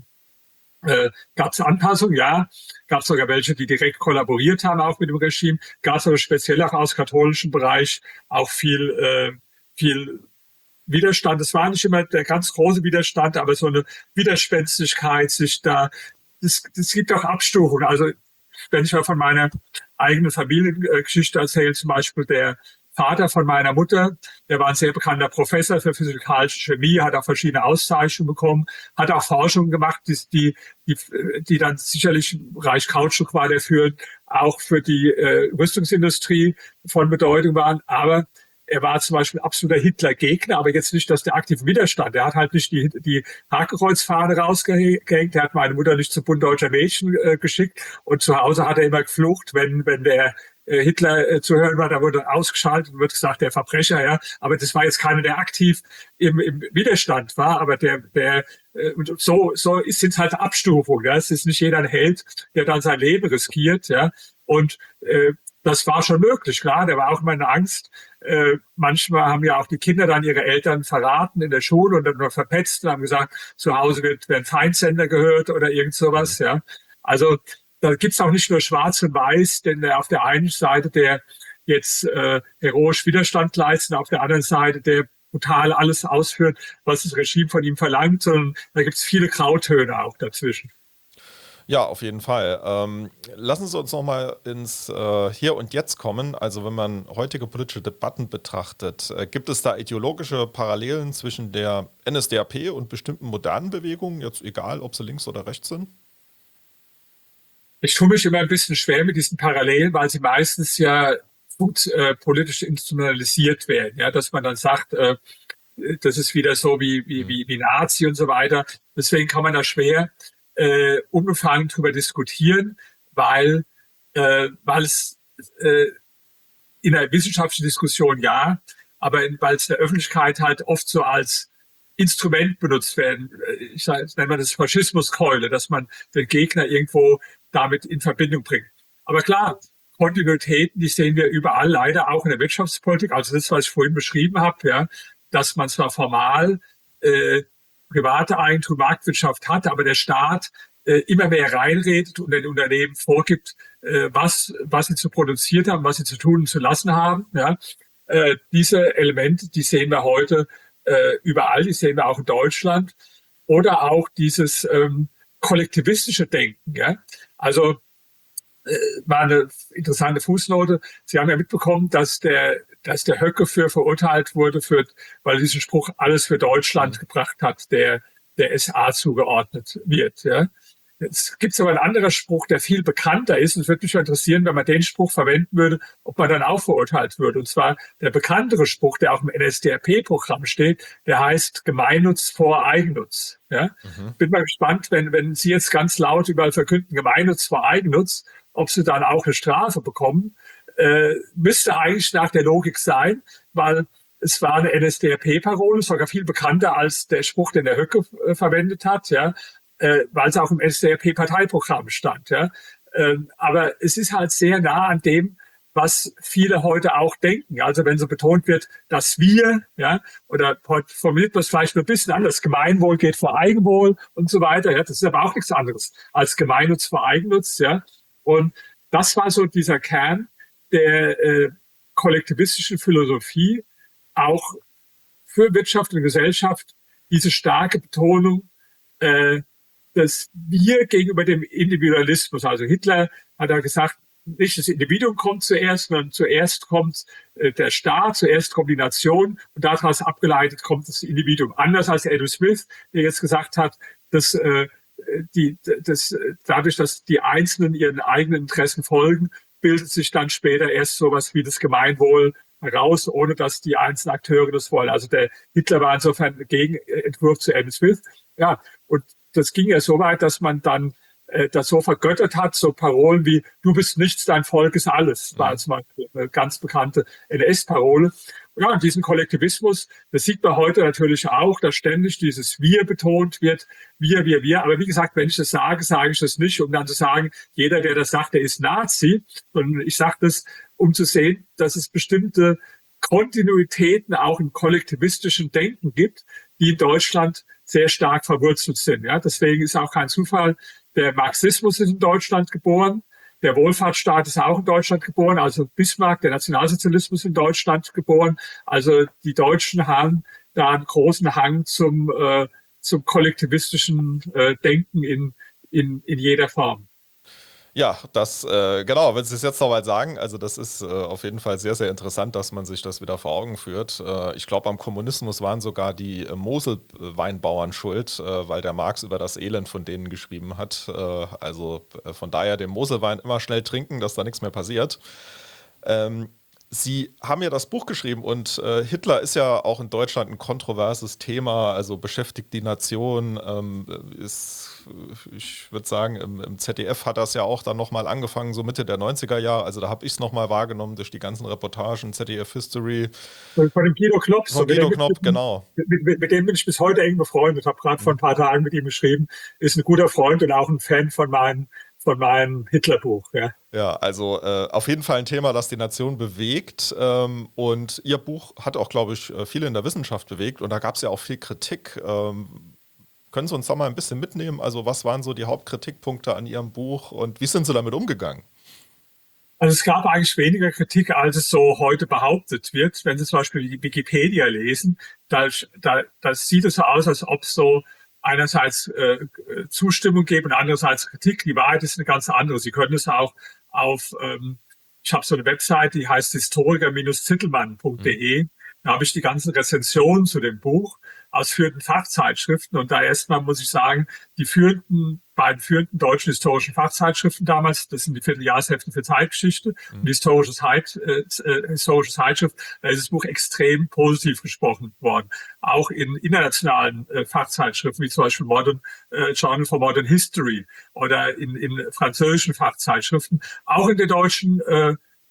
Äh, gab es Anpassungen, ja. Gab es sogar welche, die direkt kollaboriert haben, auch mit dem Regime. Gab es aber speziell auch aus katholischen Bereich auch viel, äh, viel Widerstand. Es war nicht immer der ganz große Widerstand, aber so eine Widerspenstigkeit, sich da, es gibt auch Abstufungen. Also, wenn ich mal von meiner eigenen Familiengeschichte erzähle, zum Beispiel der Vater von meiner Mutter, der war ein sehr bekannter Professor für physikalische Chemie, hat auch verschiedene Auszeichnungen bekommen, hat auch Forschungen gemacht, die, die, die dann sicherlich im Bereich Kautschuk war, der für, auch für die äh, Rüstungsindustrie von Bedeutung waren. Aber er war zum Beispiel absoluter Hitler-Gegner, aber jetzt nicht, dass der aktive Widerstand. Er hat halt nicht die, die Hakenkreuzfahne rausgehängt. Er hat meine Mutter nicht zum Bund deutscher Mädchen äh, geschickt. Und zu Hause hat er immer geflucht, wenn, wenn der Hitler äh, zu hören war, da wurde ausgeschaltet und wird gesagt, der Verbrecher, ja. Aber das war jetzt keiner, der aktiv im, im Widerstand war, aber der, der, äh, und so, so sind es halt Abstufungen, ja. Es ist nicht jeder ein Held, der dann sein Leben riskiert, ja. Und, äh, das war schon möglich, klar. Da war auch immer eine Angst. Äh, manchmal haben ja auch die Kinder dann ihre Eltern verraten in der Schule und dann noch verpetzt und haben gesagt, zu Hause wird, werden Feindsender gehört oder irgend sowas, ja. Also, da gibt's auch nicht nur Schwarz und Weiß, denn der auf der einen Seite, der jetzt äh, heroisch Widerstand leistet, auf der anderen Seite, der brutal alles ausführt, was das Regime von ihm verlangt, sondern da gibt's viele Grautöne auch dazwischen. Ja, auf jeden Fall. Ähm, lassen Sie uns nochmal ins äh, Hier und Jetzt kommen. Also wenn man heutige politische Debatten betrachtet, äh, gibt es da ideologische Parallelen zwischen der N S D A P und bestimmten modernen Bewegungen, jetzt egal, ob sie links oder rechts sind? Ich tue mich immer ein bisschen schwer mit diesen Parallelen, weil sie meistens ja gut äh, politisch instrumentalisiert werden. Ja, dass man dann sagt, äh, das ist wieder so wie, wie, wie, wie Nazi und so weiter. Deswegen kann man da schwer äh, unbefangen drüber diskutieren, weil, äh, weil es äh, in der wissenschaftlichen Diskussion ja, aber weil es in der Öffentlichkeit halt oft so als Instrument benutzt werden. Ich sage, nennt man das Faschismuskeule, dass man den Gegner irgendwo damit in Verbindung bringt. Aber klar, Kontinuitäten, die sehen wir überall, leider auch in der Wirtschaftspolitik. Also das, was ich vorhin beschrieben habe, ja, dass man zwar formal äh, private Eigentum, Marktwirtschaft hat, aber der Staat äh, immer mehr reinredet und den Unternehmen vorgibt, äh, was was sie zu produziert haben, was sie zu tun und zu lassen haben. Ja. Äh, diese Elemente, die sehen wir heute äh, überall, die sehen wir auch in Deutschland. Oder auch dieses ähm, kollektivistische Denken. Ja. Also äh, war eine interessante Fußnote. Sie haben ja mitbekommen, dass der dass der Höcke für verurteilt wurde, für, weil er diesen Spruch alles für Deutschland gebracht hat, der der S A zugeordnet wird. Ja. Jetzt gibt es aber einen anderen Spruch, der viel bekannter ist. Und es würde mich interessieren, wenn man den Spruch verwenden würde, ob man dann auch verurteilt würde. Und zwar der bekanntere Spruch, der auch im N S D A P-Programm steht, der heißt Gemeinnutz vor Eigennutz. Ja? Mhm. Bin mal gespannt, wenn, wenn Sie jetzt ganz laut überall verkünden, Gemeinnutz vor Eigennutz, ob Sie dann auch eine Strafe bekommen. Äh, müsste eigentlich nach der Logik sein, weil es war eine N S D A P-Parole, sogar viel bekannter als der Spruch, den der Höcke äh, verwendet hat, ja, äh, weil es auch im N S D A P-Parteiprogramm stand. Ja. Äh, aber es ist halt sehr nah an dem, was viele heute auch denken. Also wenn so betont wird, dass wir, ja, oder formuliert man es vielleicht nur ein bisschen anders, Gemeinwohl geht vor Eigenwohl und so weiter. Ja, das ist aber auch nichts anderes als Gemeinnutz vor Eigennutz. Ja. Und das war so dieser Kern der äh, kollektivistischen Philosophie, auch für Wirtschaft und Gesellschaft, diese starke Betonung, äh, dass wir gegenüber dem Individualismus, also Hitler hat ja gesagt, nicht das Individuum kommt zuerst, sondern zuerst kommt äh, der Staat, zuerst kommt die Nation und daraus abgeleitet kommt das Individuum. Anders als Adam Smith, der jetzt gesagt hat, dass äh, die, das, dadurch, dass die Einzelnen ihren eigenen Interessen folgen, bildet sich dann später erst sowas wie das Gemeinwohl heraus, ohne dass die einzelnen Akteure das wollen. Also der Hitler war insofern ein Gegenentwurf zu Adam Smith. Ja, und das ging ja so weit, dass man dann äh, das so vergöttert hat, so Parolen wie "Du bist nichts, dein Volk ist alles", war zum Beispiel eine ganz bekannte N S-Parole. Ja, und diesen Kollektivismus, das sieht man heute natürlich auch, dass ständig dieses Wir betont wird, wir, wir, wir. Aber wie gesagt, wenn ich das sage, sage ich das nicht, um dann zu sagen, jeder, der das sagt, der ist Nazi, sondern ich sage das, um zu sehen, dass es bestimmte Kontinuitäten auch im kollektivistischen Denken gibt, die in Deutschland sehr stark verwurzelt sind. Ja, deswegen ist auch kein Zufall, der Marxismus ist in Deutschland geboren. Der Wohlfahrtsstaat ist auch in Deutschland geboren, also Bismarck, der Nationalsozialismus in Deutschland geboren. Also die Deutschen haben da einen großen Hang zum, äh, zum kollektivistischen äh, Denken in, in, in jeder Form. Ja, das, äh, genau, wenn Sie es jetzt nochmal sagen, also das ist äh, auf jeden Fall sehr, sehr interessant, dass man sich das wieder vor Augen führt. Äh, ich glaube, am Kommunismus waren sogar die äh, Moselweinbauern schuld, äh, weil der Marx über das Elend von denen geschrieben hat. Äh, also äh, von daher den Moselwein immer schnell trinken, dass da nichts mehr passiert. Ähm, Sie haben ja das Buch geschrieben und äh, Hitler ist ja auch in Deutschland ein kontroverses Thema, also beschäftigt die Nation, ähm, ist, ich würde sagen, im, im Z D F hat das ja auch dann nochmal angefangen, so Mitte der neunziger Jahre, also da habe ich es nochmal wahrgenommen durch die ganzen Reportagen, Z D F History. Von dem Guido Knopp. Von Guido Knopp, genau. Mit, mit, mit dem bin ich bis heute eng befreundet, habe gerade vor ein paar Tagen mit ihm geschrieben, ist ein guter Freund und auch ein Fan von meinen von meinem Hitlerbuch, ja. Ja, also äh, auf jeden Fall ein Thema, das die Nation bewegt. Ähm, und Ihr Buch hat auch, glaube ich, viele in der Wissenschaft bewegt. Und da gab es ja auch viel Kritik. Ähm, können Sie uns da mal ein bisschen mitnehmen? Also was waren so die Hauptkritikpunkte an Ihrem Buch und wie sind Sie damit umgegangen? Also es gab eigentlich weniger Kritik, als es so heute behauptet wird. Wenn Sie zum Beispiel die Wikipedia lesen, da, da, da sieht es so aus, als ob so einerseits äh, Zustimmung geben und andererseits Kritik. Die Wahrheit ist eine ganz andere. Sie können es auch auf, ähm, ich habe so eine Webseite, die heißt historiker Bindestrich zittelmann Punkt de. Da habe ich die ganzen Rezensionen zu dem Buch aus führenden Fachzeitschriften. Und da erstmal muss ich sagen, die führenden, beiden führenden deutschen historischen Fachzeitschriften damals, das sind die Vierteljahrsheften für Zeitgeschichte mhm. und die historische, Zeit, äh, historische Zeitschrift, da ist das Buch extrem positiv gesprochen worden. Auch in internationalen äh, Fachzeitschriften, wie zum Beispiel Modern, äh, Journal for Modern History oder in, in französischen Fachzeitschriften, auch in der deutschen äh,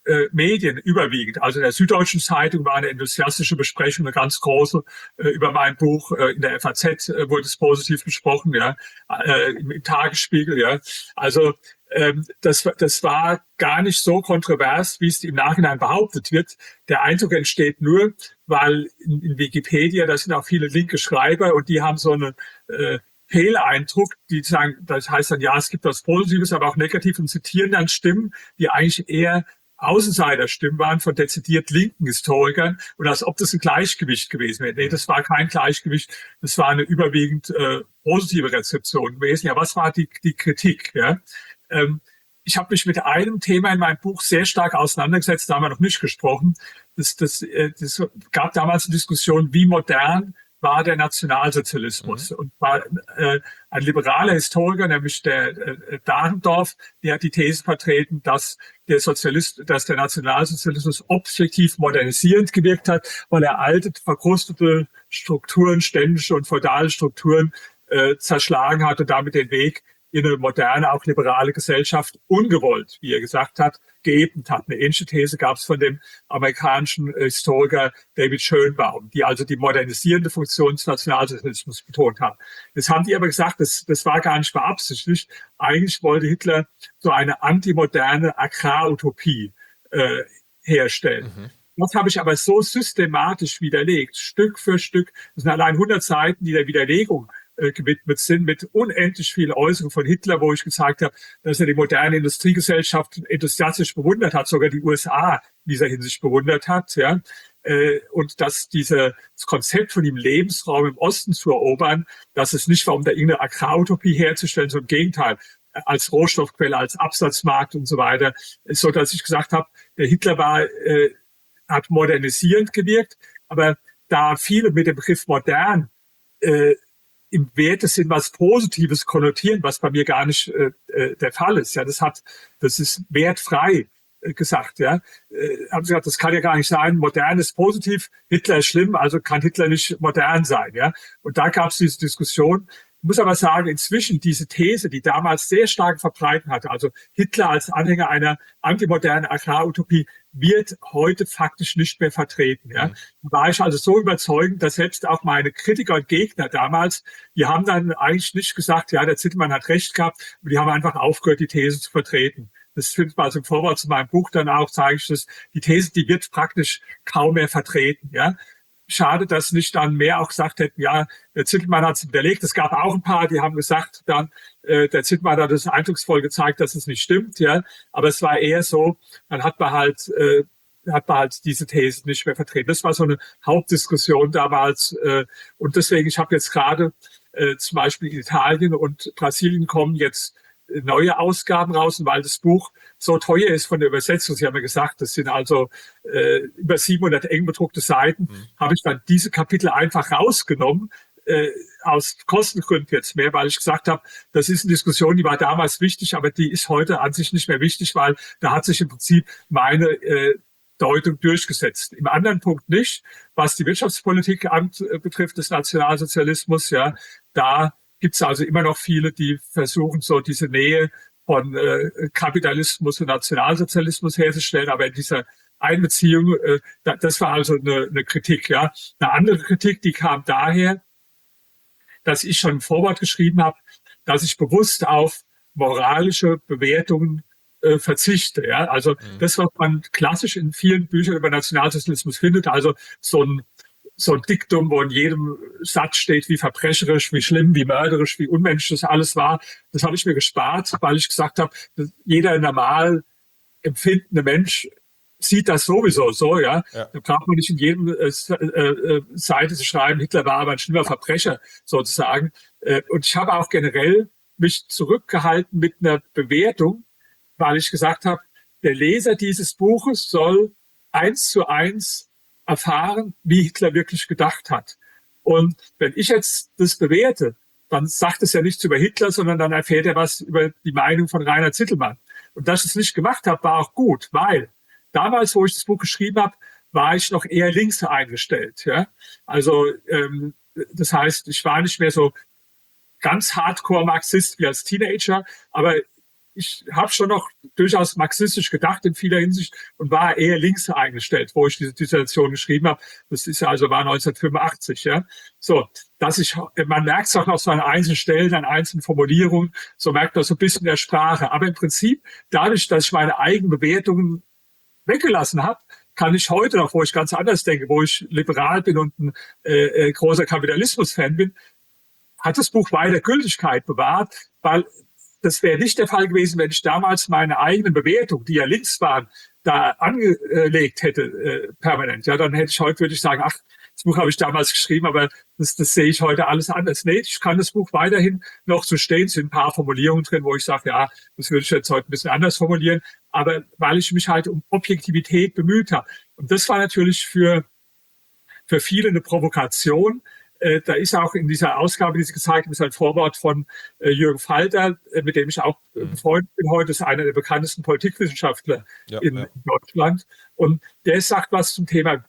äh, Medien überwiegend. Also in der Süddeutschen Zeitung war eine enthusiastische Besprechung, eine ganz große, äh, über mein Buch. Äh, in der F A Z äh, wurde es positiv besprochen, ja, äh, im, im Tagesspiegel, ja. Also ähm, das, das war gar nicht so kontrovers, wie es im Nachhinein behauptet wird. Der Eindruck entsteht nur, weil in, in Wikipedia, da sind auch viele linke Schreiber und die haben so eine äh, Fehleindruck, die sagen, das heißt dann, ja, es gibt was Positives, aber auch Negatives und zitieren dann Stimmen, die eigentlich eher Außenseiterstimmen waren von dezidiert linken Historikern und als ob das ein Gleichgewicht gewesen wäre. Nee, das war kein Gleichgewicht, das war eine überwiegend äh, positive Rezeption gewesen. Ja, was war die, die Kritik? Ja? Ähm, ich habe mich mit einem Thema in meinem Buch sehr stark auseinandergesetzt, da haben wir noch nicht gesprochen. Das, das, äh, das gab damals eine Diskussion, wie modern war der Nationalsozialismus. Mhm. Und war äh, ein liberaler Historiker, nämlich der äh, Dahrendorf, der hat die These vertreten, dass der Sozialist, dass der Nationalsozialismus objektiv modernisierend gewirkt hat, weil er alte, verkrustete Strukturen, ständische und feudale Strukturen äh, zerschlagen hat und damit den Weg in eine moderne, auch liberale Gesellschaft ungewollt, wie er gesagt hat, geebnet hat. Eine ähnliche These gab es von dem amerikanischen Historiker David Schönbaum, die also die modernisierende Funktion des Nationalsozialismus betont haben. Das haben die aber gesagt, das, das war gar nicht beabsichtigt. Eigentlich wollte Hitler so eine antimoderne Agrarutopie äh, herstellen. Mhm. Das habe ich aber so systematisch widerlegt, Stück für Stück. Das sind allein hundert Seiten, die der Widerlegung gewidmet sind, mit unendlich vielen Äußerungen von Hitler, wo ich gezeigt habe, dass er die moderne Industriegesellschaft enthusiastisch bewundert hat, sogar die U S A in dieser Hinsicht bewundert hat, ja, und dass dieses Konzept von ihm Lebensraum im Osten zu erobern, dass es nicht war, um da irgendeine Agrarutopie herzustellen, sondern im Gegenteil, als Rohstoffquelle, als Absatzmarkt und so weiter, so dass ich gesagt habe, der Hitler war, äh, hat modernisierend gewirkt, aber da viele mit dem Begriff modern äh, im Wertesinn was Positives konnotieren, was bei mir gar nicht äh, der Fall ist. Ja, das hat, das ist wertfrei äh, gesagt. Ja, äh, haben sie gesagt, das kann ja gar nicht sein. Modern ist positiv, Hitler ist schlimm, also kann Hitler nicht modern sein. Ja, und da gab es diese Diskussion. Ich muss aber sagen, inzwischen diese These, die damals sehr stark verbreitet hatte, also Hitler als Anhänger einer antimodernen Agrarutopie, wird heute faktisch nicht mehr vertreten. Ja. Da war ich also so überzeugend, dass selbst auch meine Kritiker und Gegner damals, die haben dann eigentlich nicht gesagt, ja, der Zittelmann hat recht gehabt, und die haben einfach aufgehört, die These zu vertreten. Das findet man also im Vorwort zu meinem Buch dann auch, zeige ich das, die These, die wird praktisch kaum mehr vertreten. Ja. Schade, dass nicht dann mehr auch gesagt hätten, ja, der Zittelmann hat es widerlegt. Es gab auch ein paar, die haben gesagt, dann äh, der Zittelmann hat es eindrucksvoll gezeigt, dass es nicht stimmt, ja. Aber es war eher so, dann hat man halt, äh, hat man halt diese These nicht mehr vertreten. Das war so eine Hauptdiskussion damals. Äh, und deswegen, ich habe jetzt gerade äh, zum Beispiel in Italien und Brasilien kommen jetzt neue Ausgaben raus, und weil das Buch so teuer ist von der Übersetzung, Sie haben ja gesagt, das sind also äh, über siebenhundert eng bedruckte Seiten, mhm. habe ich dann diese Kapitel einfach rausgenommen, äh, aus Kostengründen jetzt mehr, weil ich gesagt habe, das ist eine Diskussion, die war damals wichtig, aber die ist heute an sich nicht mehr wichtig, weil da hat sich im Prinzip meine äh, Deutung durchgesetzt. Im anderen Punkt nicht, was die Wirtschaftspolitik betrifft des Nationalsozialismus, ja, da gibt es also immer noch viele, die versuchen, so diese Nähe von äh, Kapitalismus und Nationalsozialismus herzustellen. Aber in dieser Einbeziehung, äh, das war also eine, eine Kritik. Ja. Eine andere Kritik, die kam daher, dass ich schon im Vorwort geschrieben habe, dass ich bewusst auf moralische Bewertungen äh, verzichte. Ja. Also mhm. das, was man klassisch in vielen Büchern über Nationalsozialismus findet, also so ein so ein Diktum, wo in jedem Satz steht, wie verbrecherisch, wie schlimm, wie mörderisch, wie unmenschlich das alles war. Das habe ich mir gespart, weil ich gesagt habe, jeder normal empfindende Mensch sieht das sowieso so, ja. ja. Da braucht man nicht in jedem äh, äh, Seite zu schreiben, Hitler war aber ein schlimmer Verbrecher, sozusagen. Äh, und ich habe auch generell mich zurückgehalten mit einer Bewertung, weil ich gesagt habe, der Leser dieses Buches soll eins zu eins erfahren, wie Hitler wirklich gedacht hat. Und wenn ich jetzt das bewerte, dann sagt es ja nichts über Hitler, sondern dann erfährt er was über die Meinung von Rainer Zittelmann. Und dass ich es nicht gemacht habe, war auch gut, weil damals, wo ich das Buch geschrieben habe, war ich noch eher links eingestellt. Ja? Also ähm, das heißt, ich war nicht mehr so ganz hardcore Marxist wie als Teenager, aber ich habe schon noch durchaus marxistisch gedacht in vieler Hinsicht und war eher links eingestellt, wo ich diese Dissertation geschrieben habe. Das ist ja also war neunzehnhundertfünfundachtzig, ja. So, dass ich, man merkt es auch noch so an einzelnen Stellen, an einzelnen Formulierungen, so merkt man so ein bisschen der Sprache. Aber im Prinzip, dadurch, dass ich meine eigenen Bewertungen weggelassen habe, kann ich heute noch, wo ich ganz anders denke, wo ich liberal bin und ein äh, großer Kapitalismus-Fan bin, hat das Buch weiter Gültigkeit bewahrt, weil das wäre nicht der Fall gewesen, wenn ich damals meine eigenen Bewertungen, die ja links waren, da angelegt hätte äh, permanent. Ja, dann hätte ich heute, würde ich sagen, ach, das Buch habe ich damals geschrieben, aber das, das sehe ich heute alles anders. Nee, ich kann das Buch weiterhin noch so stehen. Es sind ein paar Formulierungen drin, wo ich sage, ja, das würde ich jetzt heute ein bisschen anders formulieren. Aber weil ich mich halt um Objektivität bemüht habe. Und das war natürlich für, für viele eine Provokation. Äh, da ist auch in dieser Ausgabe, die Sie gezeigt haben, ist ein Vorwort von äh, Jürgen Falter, äh, mit dem ich auch äh, befreundet bin heute, ist einer der bekanntesten Politikwissenschaftler ja, in, ja. in Deutschland. Und der sagt was zum Thema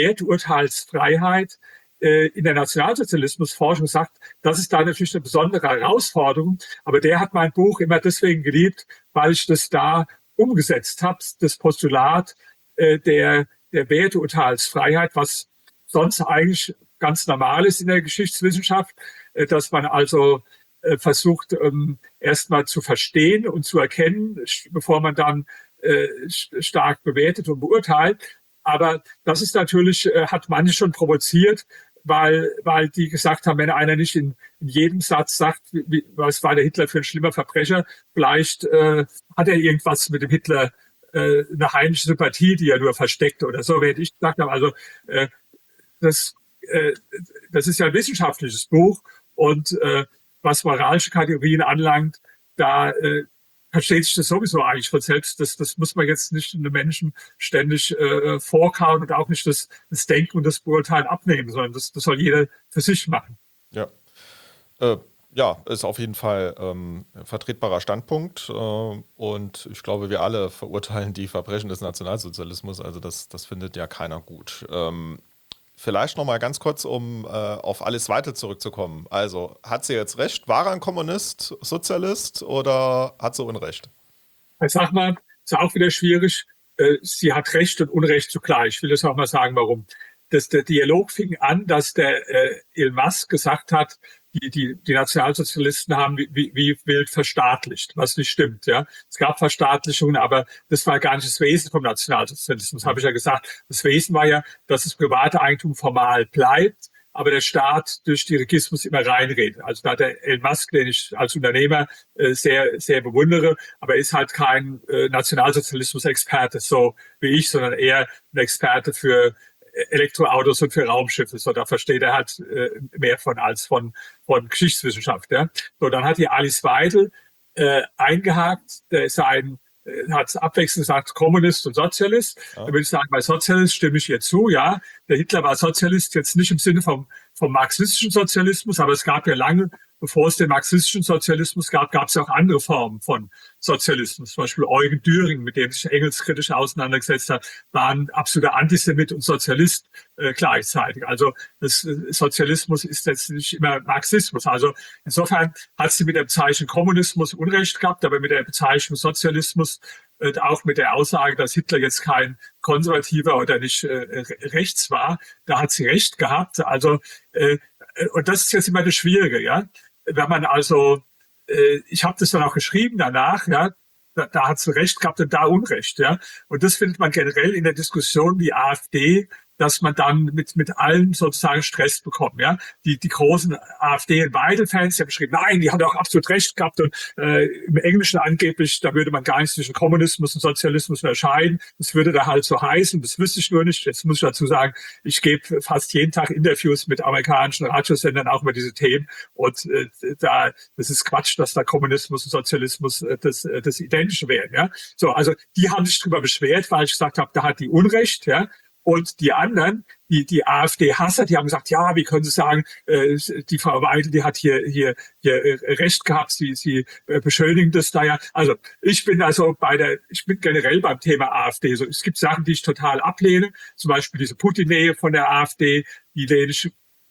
Werturteilsfreiheit äh, in der Nationalsozialismusforschung, sagt, das ist da natürlich eine besondere Herausforderung. Aber der hat mein Buch immer deswegen geliebt, weil ich das da umgesetzt habe, das Postulat äh, der, der Werturteilsfreiheit, was sonst eigentlich ganz normal ist in der Geschichtswissenschaft, äh, dass man also äh, versucht, ähm, erstmal zu verstehen und zu erkennen, bevor man dann äh, stark bewertet und beurteilt. Aber das ist natürlich, äh, hat manche schon provoziert, weil, weil die gesagt haben, wenn einer nicht in, in jedem Satz sagt, wie, was war der Hitler für ein schlimmer Verbrecher, vielleicht äh, hat er irgendwas mit dem Hitler, äh, eine heimliche Sympathie, die er nur versteckt oder so, hätte ich gesagt. Also äh, das, äh, das ist ja ein wissenschaftliches Buch und äh, was moralische Kategorien anlangt, da äh, versteht sich das sowieso eigentlich von selbst. Das, das muss man jetzt nicht den Menschen ständig äh, vorkauen und auch nicht das, das Denken und das Beurteilen abnehmen, sondern das, das soll jeder für sich machen. Ja, äh, ja, ist auf jeden Fall ähm, ein vertretbarer Standpunkt. Äh, und ich glaube, wir alle verurteilen die Verbrechen des Nationalsozialismus. Also das, das findet ja keiner gut. Ähm, Vielleicht noch mal ganz kurz, um äh, auf Alice Weidel zurückzukommen. Also, hat sie jetzt recht? War er ein Kommunist, Sozialist oder hat sie Unrecht? Ich sag mal, ist auch wieder schwierig. Äh, sie hat Recht und Unrecht zugleich. Ich will das auch mal sagen, warum. Das, der Dialog fing an, dass der äh, Elon Musk gesagt hat, die, die, die Nationalsozialisten haben wie, wie, wie wild verstaatlicht, was nicht stimmt. Ja, es gab Verstaatlichungen, aber das war gar nicht das Wesen vom Nationalsozialismus, habe ich ja gesagt. Das Wesen war ja, dass das private Eigentum formal bleibt, aber der Staat durch Dirigismus immer reinredet. Also da hat der Elon Musk, den ich als Unternehmer äh, sehr, sehr bewundere, aber er ist halt kein äh, Nationalsozialismus-Experte, so wie ich, sondern eher ein Experte für Elektroautos und für Raumschiffe. So, da versteht er halt äh, mehr von als von, von Geschichtswissenschaft. Ja. So, dann hat die Alice Weidel äh, eingehakt, der ist ein, äh, hat abwechselnd gesagt, Kommunist und Sozialist. Ja. Da würde ich sagen, bei Sozialist stimme ich ihr zu, ja. Der Hitler war Sozialist, jetzt nicht im Sinne vom, vom marxistischen Sozialismus, aber es gab ja lange, bevor es den marxistischen Sozialismus gab, gab es ja auch andere Formen von Sozialismus. Zum Beispiel Eugen Düring, mit dem sich Engels kritisch auseinandergesetzt hat, war ein absoluter Antisemit und Sozialist äh, gleichzeitig. Also das äh, Sozialismus ist jetzt nicht immer Marxismus. Also insofern hat sie mit der Bezeichnung Kommunismus Unrecht gehabt, aber mit der Bezeichnung Sozialismus, äh, auch mit der Aussage, dass Hitler jetzt kein Konservativer oder nicht äh, rechts war, da hat sie recht gehabt. Also äh, und das ist jetzt immer das Schwierige, ja. Wenn man also, äh, ich habe das dann auch geschrieben danach, ja, da, da hat sie recht gehabt und da Unrecht, ja. Und das findet man generell in der Diskussion wie AfD, dass man dann mit mit allen sozusagen Stress bekommt, ja. Die die großen AfD- und Weidel-Fans haben geschrieben, nein, die hat auch absolut recht gehabt und äh, im Englischen angeblich, da würde man gar nicht zwischen Kommunismus und Sozialismus unterscheiden. Das würde da halt so heißen, das wüsste ich nur nicht. Jetzt muss ich dazu sagen, ich gebe fast jeden Tag Interviews mit amerikanischen Radiosendern auch über diese Themen und äh, da das ist Quatsch, dass da Kommunismus und Sozialismus äh, das äh, das Identische wären, ja. So, also die haben sich drüber beschwert, weil ich gesagt habe, da hat die Unrecht, ja. Und die anderen, die die AfD-Hasser, die haben gesagt, ja, wie können Sie sagen, äh, die Frau Weidel, die hat hier hier hier äh, Recht gehabt, sie sie äh, beschönigen das da ja. Also ich bin also bei der, ich bin generell beim Thema AfD. So, es gibt Sachen, die ich total ablehne, zum Beispiel diese Putin-Nähe von der AfD, die lehne ich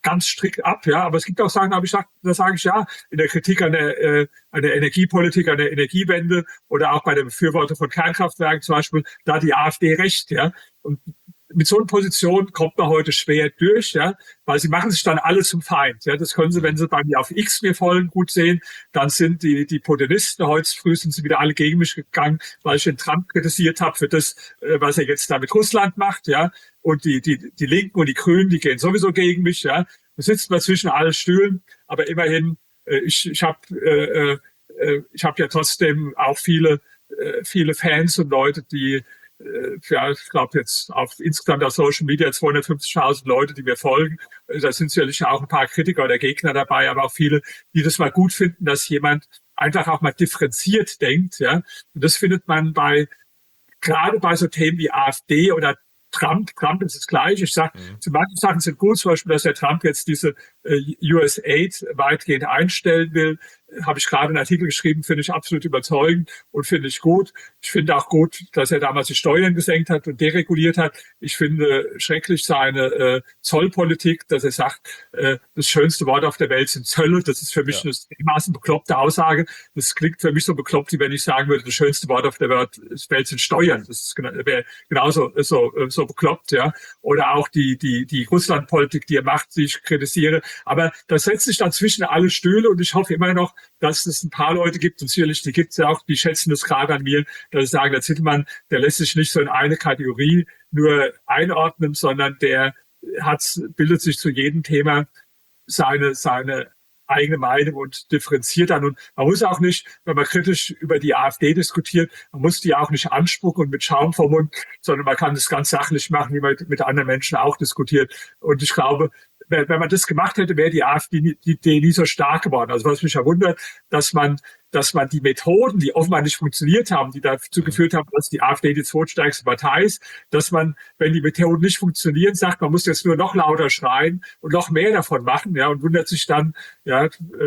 ganz strikt ab, ja. Aber es gibt auch Sachen, aber ich sag, da sage ich ja, in der Kritik an der, äh, an der Energiepolitik, an der Energiewende oder auch bei der Befürwortung von Kernkraftwerken zum Beispiel, da hat die AfD recht, ja. Und mit so einer Position kommt man heute schwer durch, ja, weil sie machen sich dann alle zum Feind. Ja, das können sie, wenn sie bei mir auf X mir folgen, gut sehen. Dann sind die die Putinisten, heute früh sind sie wieder alle gegen mich gegangen, weil ich den Trump kritisiert habe für das, was er jetzt da mit Russland macht, ja. Und die die die Linken und die Grünen, die gehen sowieso gegen mich, ja. Da sitzt man zwischen allen Stühlen, aber immerhin, ich ich habe äh, äh, ich habe ja trotzdem auch viele äh, viele Fans und Leute, die ja, ich glaube jetzt auf insgesamt auf Social Media zweihundertfünfzigtausend Leute, die mir folgen. Da sind sicherlich auch ein paar Kritiker oder Gegner dabei, aber auch viele, die das mal gut finden, dass jemand einfach auch mal differenziert denkt. Ja, und das findet man bei gerade bei so Themen wie AfD oder Trump. Trump ist das Gleiche. Ich sage, mhm. manche Sachen sind gut, zum Beispiel, dass der Trump jetzt diese äh, U S Aid weitgehend einstellen will. Habe ich gerade einen Artikel geschrieben, finde ich absolut überzeugend und finde ich gut. Ich finde auch gut, dass er damals die Steuern gesenkt hat und dereguliert hat. Ich finde schrecklich seine äh, Zollpolitik, dass er sagt, äh, das schönste Wort auf der Welt sind Zölle. Das ist für mich ja. eine dermaßen bekloppte Aussage. Das klingt für mich so bekloppt, wie wenn ich sagen würde, das schönste Wort auf der Welt sind Steuern. Das ist genau, wäre genauso so, so bekloppt, ja. Oder auch die die die Russlandpolitik, die er macht, die ich kritisiere. Aber das setzt sich dann zwischen alle Stühle und ich hoffe immer noch, dass es ein paar Leute gibt, und sicherlich, die gibt es ja auch, die schätzen das gerade an mir, dass sie sagen, der Zittelmann, der lässt sich nicht so in eine Kategorie nur einordnen, sondern der hat, bildet sich zu jedem Thema seine, seine eigene Meinung und differenziert dann. Und man muss auch nicht, wenn man kritisch über die AfD diskutiert, man muss die auch nicht anspucken und mit Schaum vom Mund, sondern man kann das ganz sachlich machen, wie man mit anderen Menschen auch diskutiert. Und ich glaube, wenn man das gemacht hätte, wäre die AfD nie, die, die nie so stark geworden. Also was mich ja wundert, dass man, dass man die Methoden, die offenbar nicht funktioniert haben, die dazu geführt haben, dass die AfD die zweitstärkste Partei ist, dass man, wenn die Methoden nicht funktionieren, sagt, man muss jetzt nur noch lauter schreien und noch mehr davon machen, ja, und wundert sich dann, ja,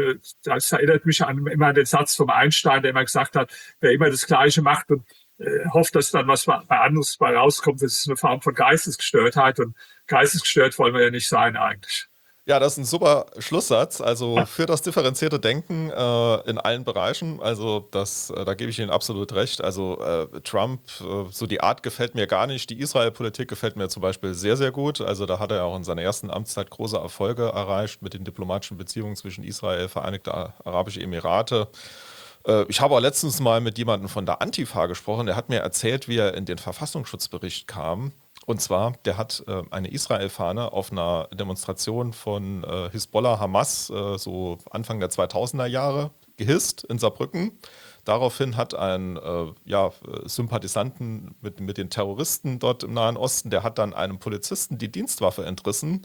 das erinnert mich an, immer an den Satz vom Einstein, der immer gesagt hat, wer immer das Gleiche macht und äh, hofft, dass dann was bei anderes bei rauskommt, das ist eine Form von Geistesgestörtheit, und geistesgestört wollen wir ja nicht sein eigentlich. Ja, das ist ein super Schlusssatz. Also für das differenzierte Denken äh, in allen Bereichen. Also das, äh, da gebe ich Ihnen absolut recht. Also äh, Trump, äh, so die Art gefällt mir gar nicht. Die Israel-Politik gefällt mir zum Beispiel sehr, sehr gut. Also da hat er auch in seiner ersten Amtszeit große Erfolge erreicht mit den diplomatischen Beziehungen zwischen Israel, Vereinigte Arabische Emirate. Äh, ich habe auch letztens mal mit jemandem von der Antifa gesprochen. Der hat mir erzählt, wie er in den Verfassungsschutzbericht kam. Und zwar, der hat äh, eine Israel-Fahne auf einer Demonstration von äh, Hisbollah Hamas, äh, so Anfang der zweitausender Jahre, gehisst in Saarbrücken. Daraufhin hat ein äh, ja, Sympathisanten mit, mit den Terroristen dort im Nahen Osten, der hat dann einem Polizisten die Dienstwaffe entrissen.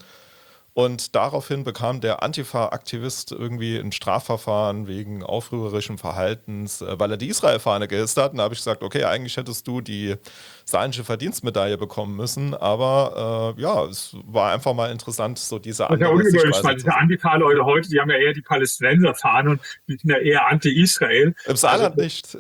Und daraufhin bekam der Antifa-Aktivist irgendwie ein Strafverfahren wegen aufrührerischem Verhaltens, weil er die Israel-Fahne gehisst hat. Und da habe ich gesagt, okay, eigentlich hättest du die saarländische Verdienstmedaille bekommen müssen. Aber äh, ja, es war einfach mal interessant, so diese andere Sichtweise. Das ist ja ungewöhnlich, weil diese Antifa-Leute heute, die haben ja eher die Palästinenser-Fahne und die sind ja eher anti-Israel. Im Saarland also, nicht.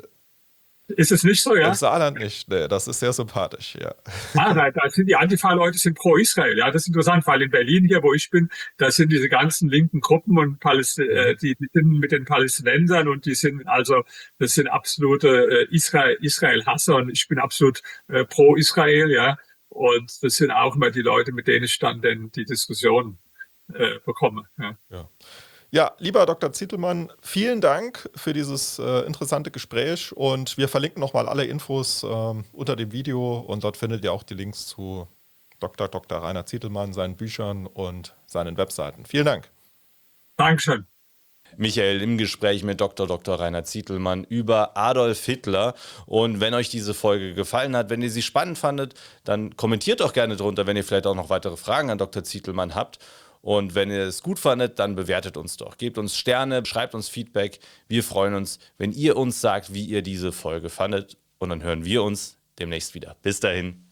Ist es nicht so, ja? Im Saarland nicht, nee, das ist sehr sympathisch, ja. Ah, da, da sind die Antifa-Leute sind pro Israel, ja, das ist interessant, weil in Berlin hier, wo ich bin, da sind diese ganzen linken Gruppen und Paläst äh, die, die sind mit den Palästinensern und die sind also, das sind absolute äh, Israel, Israel-Hasser und ich bin absolut äh, pro Israel, ja, und das sind auch immer die Leute, mit denen ich dann denn die Diskussion äh, bekomme, ja. Ja. Ja, lieber Doktor Zitelmann, vielen Dank für dieses äh, interessante Gespräch und wir verlinken nochmal alle Infos äh, unter dem Video und dort findet ihr auch die Links zu Doktor Doktor Rainer Zitelmann, seinen Büchern und seinen Webseiten. Vielen Dank. Dankeschön. Michael im Gespräch mit Doktor Doktor Rainer Zitelmann über Adolf Hitler. Und wenn euch diese Folge gefallen hat, wenn ihr sie spannend fandet, dann kommentiert doch gerne drunter, wenn ihr vielleicht auch noch weitere Fragen an Doktor Zitelmann habt. Und wenn ihr es gut fandet, dann bewertet uns doch. Gebt uns Sterne, schreibt uns Feedback. Wir freuen uns, wenn ihr uns sagt, wie ihr diese Folge fandet. Und dann hören wir uns demnächst wieder. Bis dahin.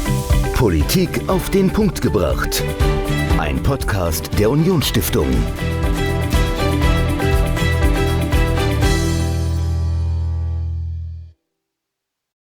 Politik auf den Punkt gebracht. Ein Podcast der Unionsstiftung.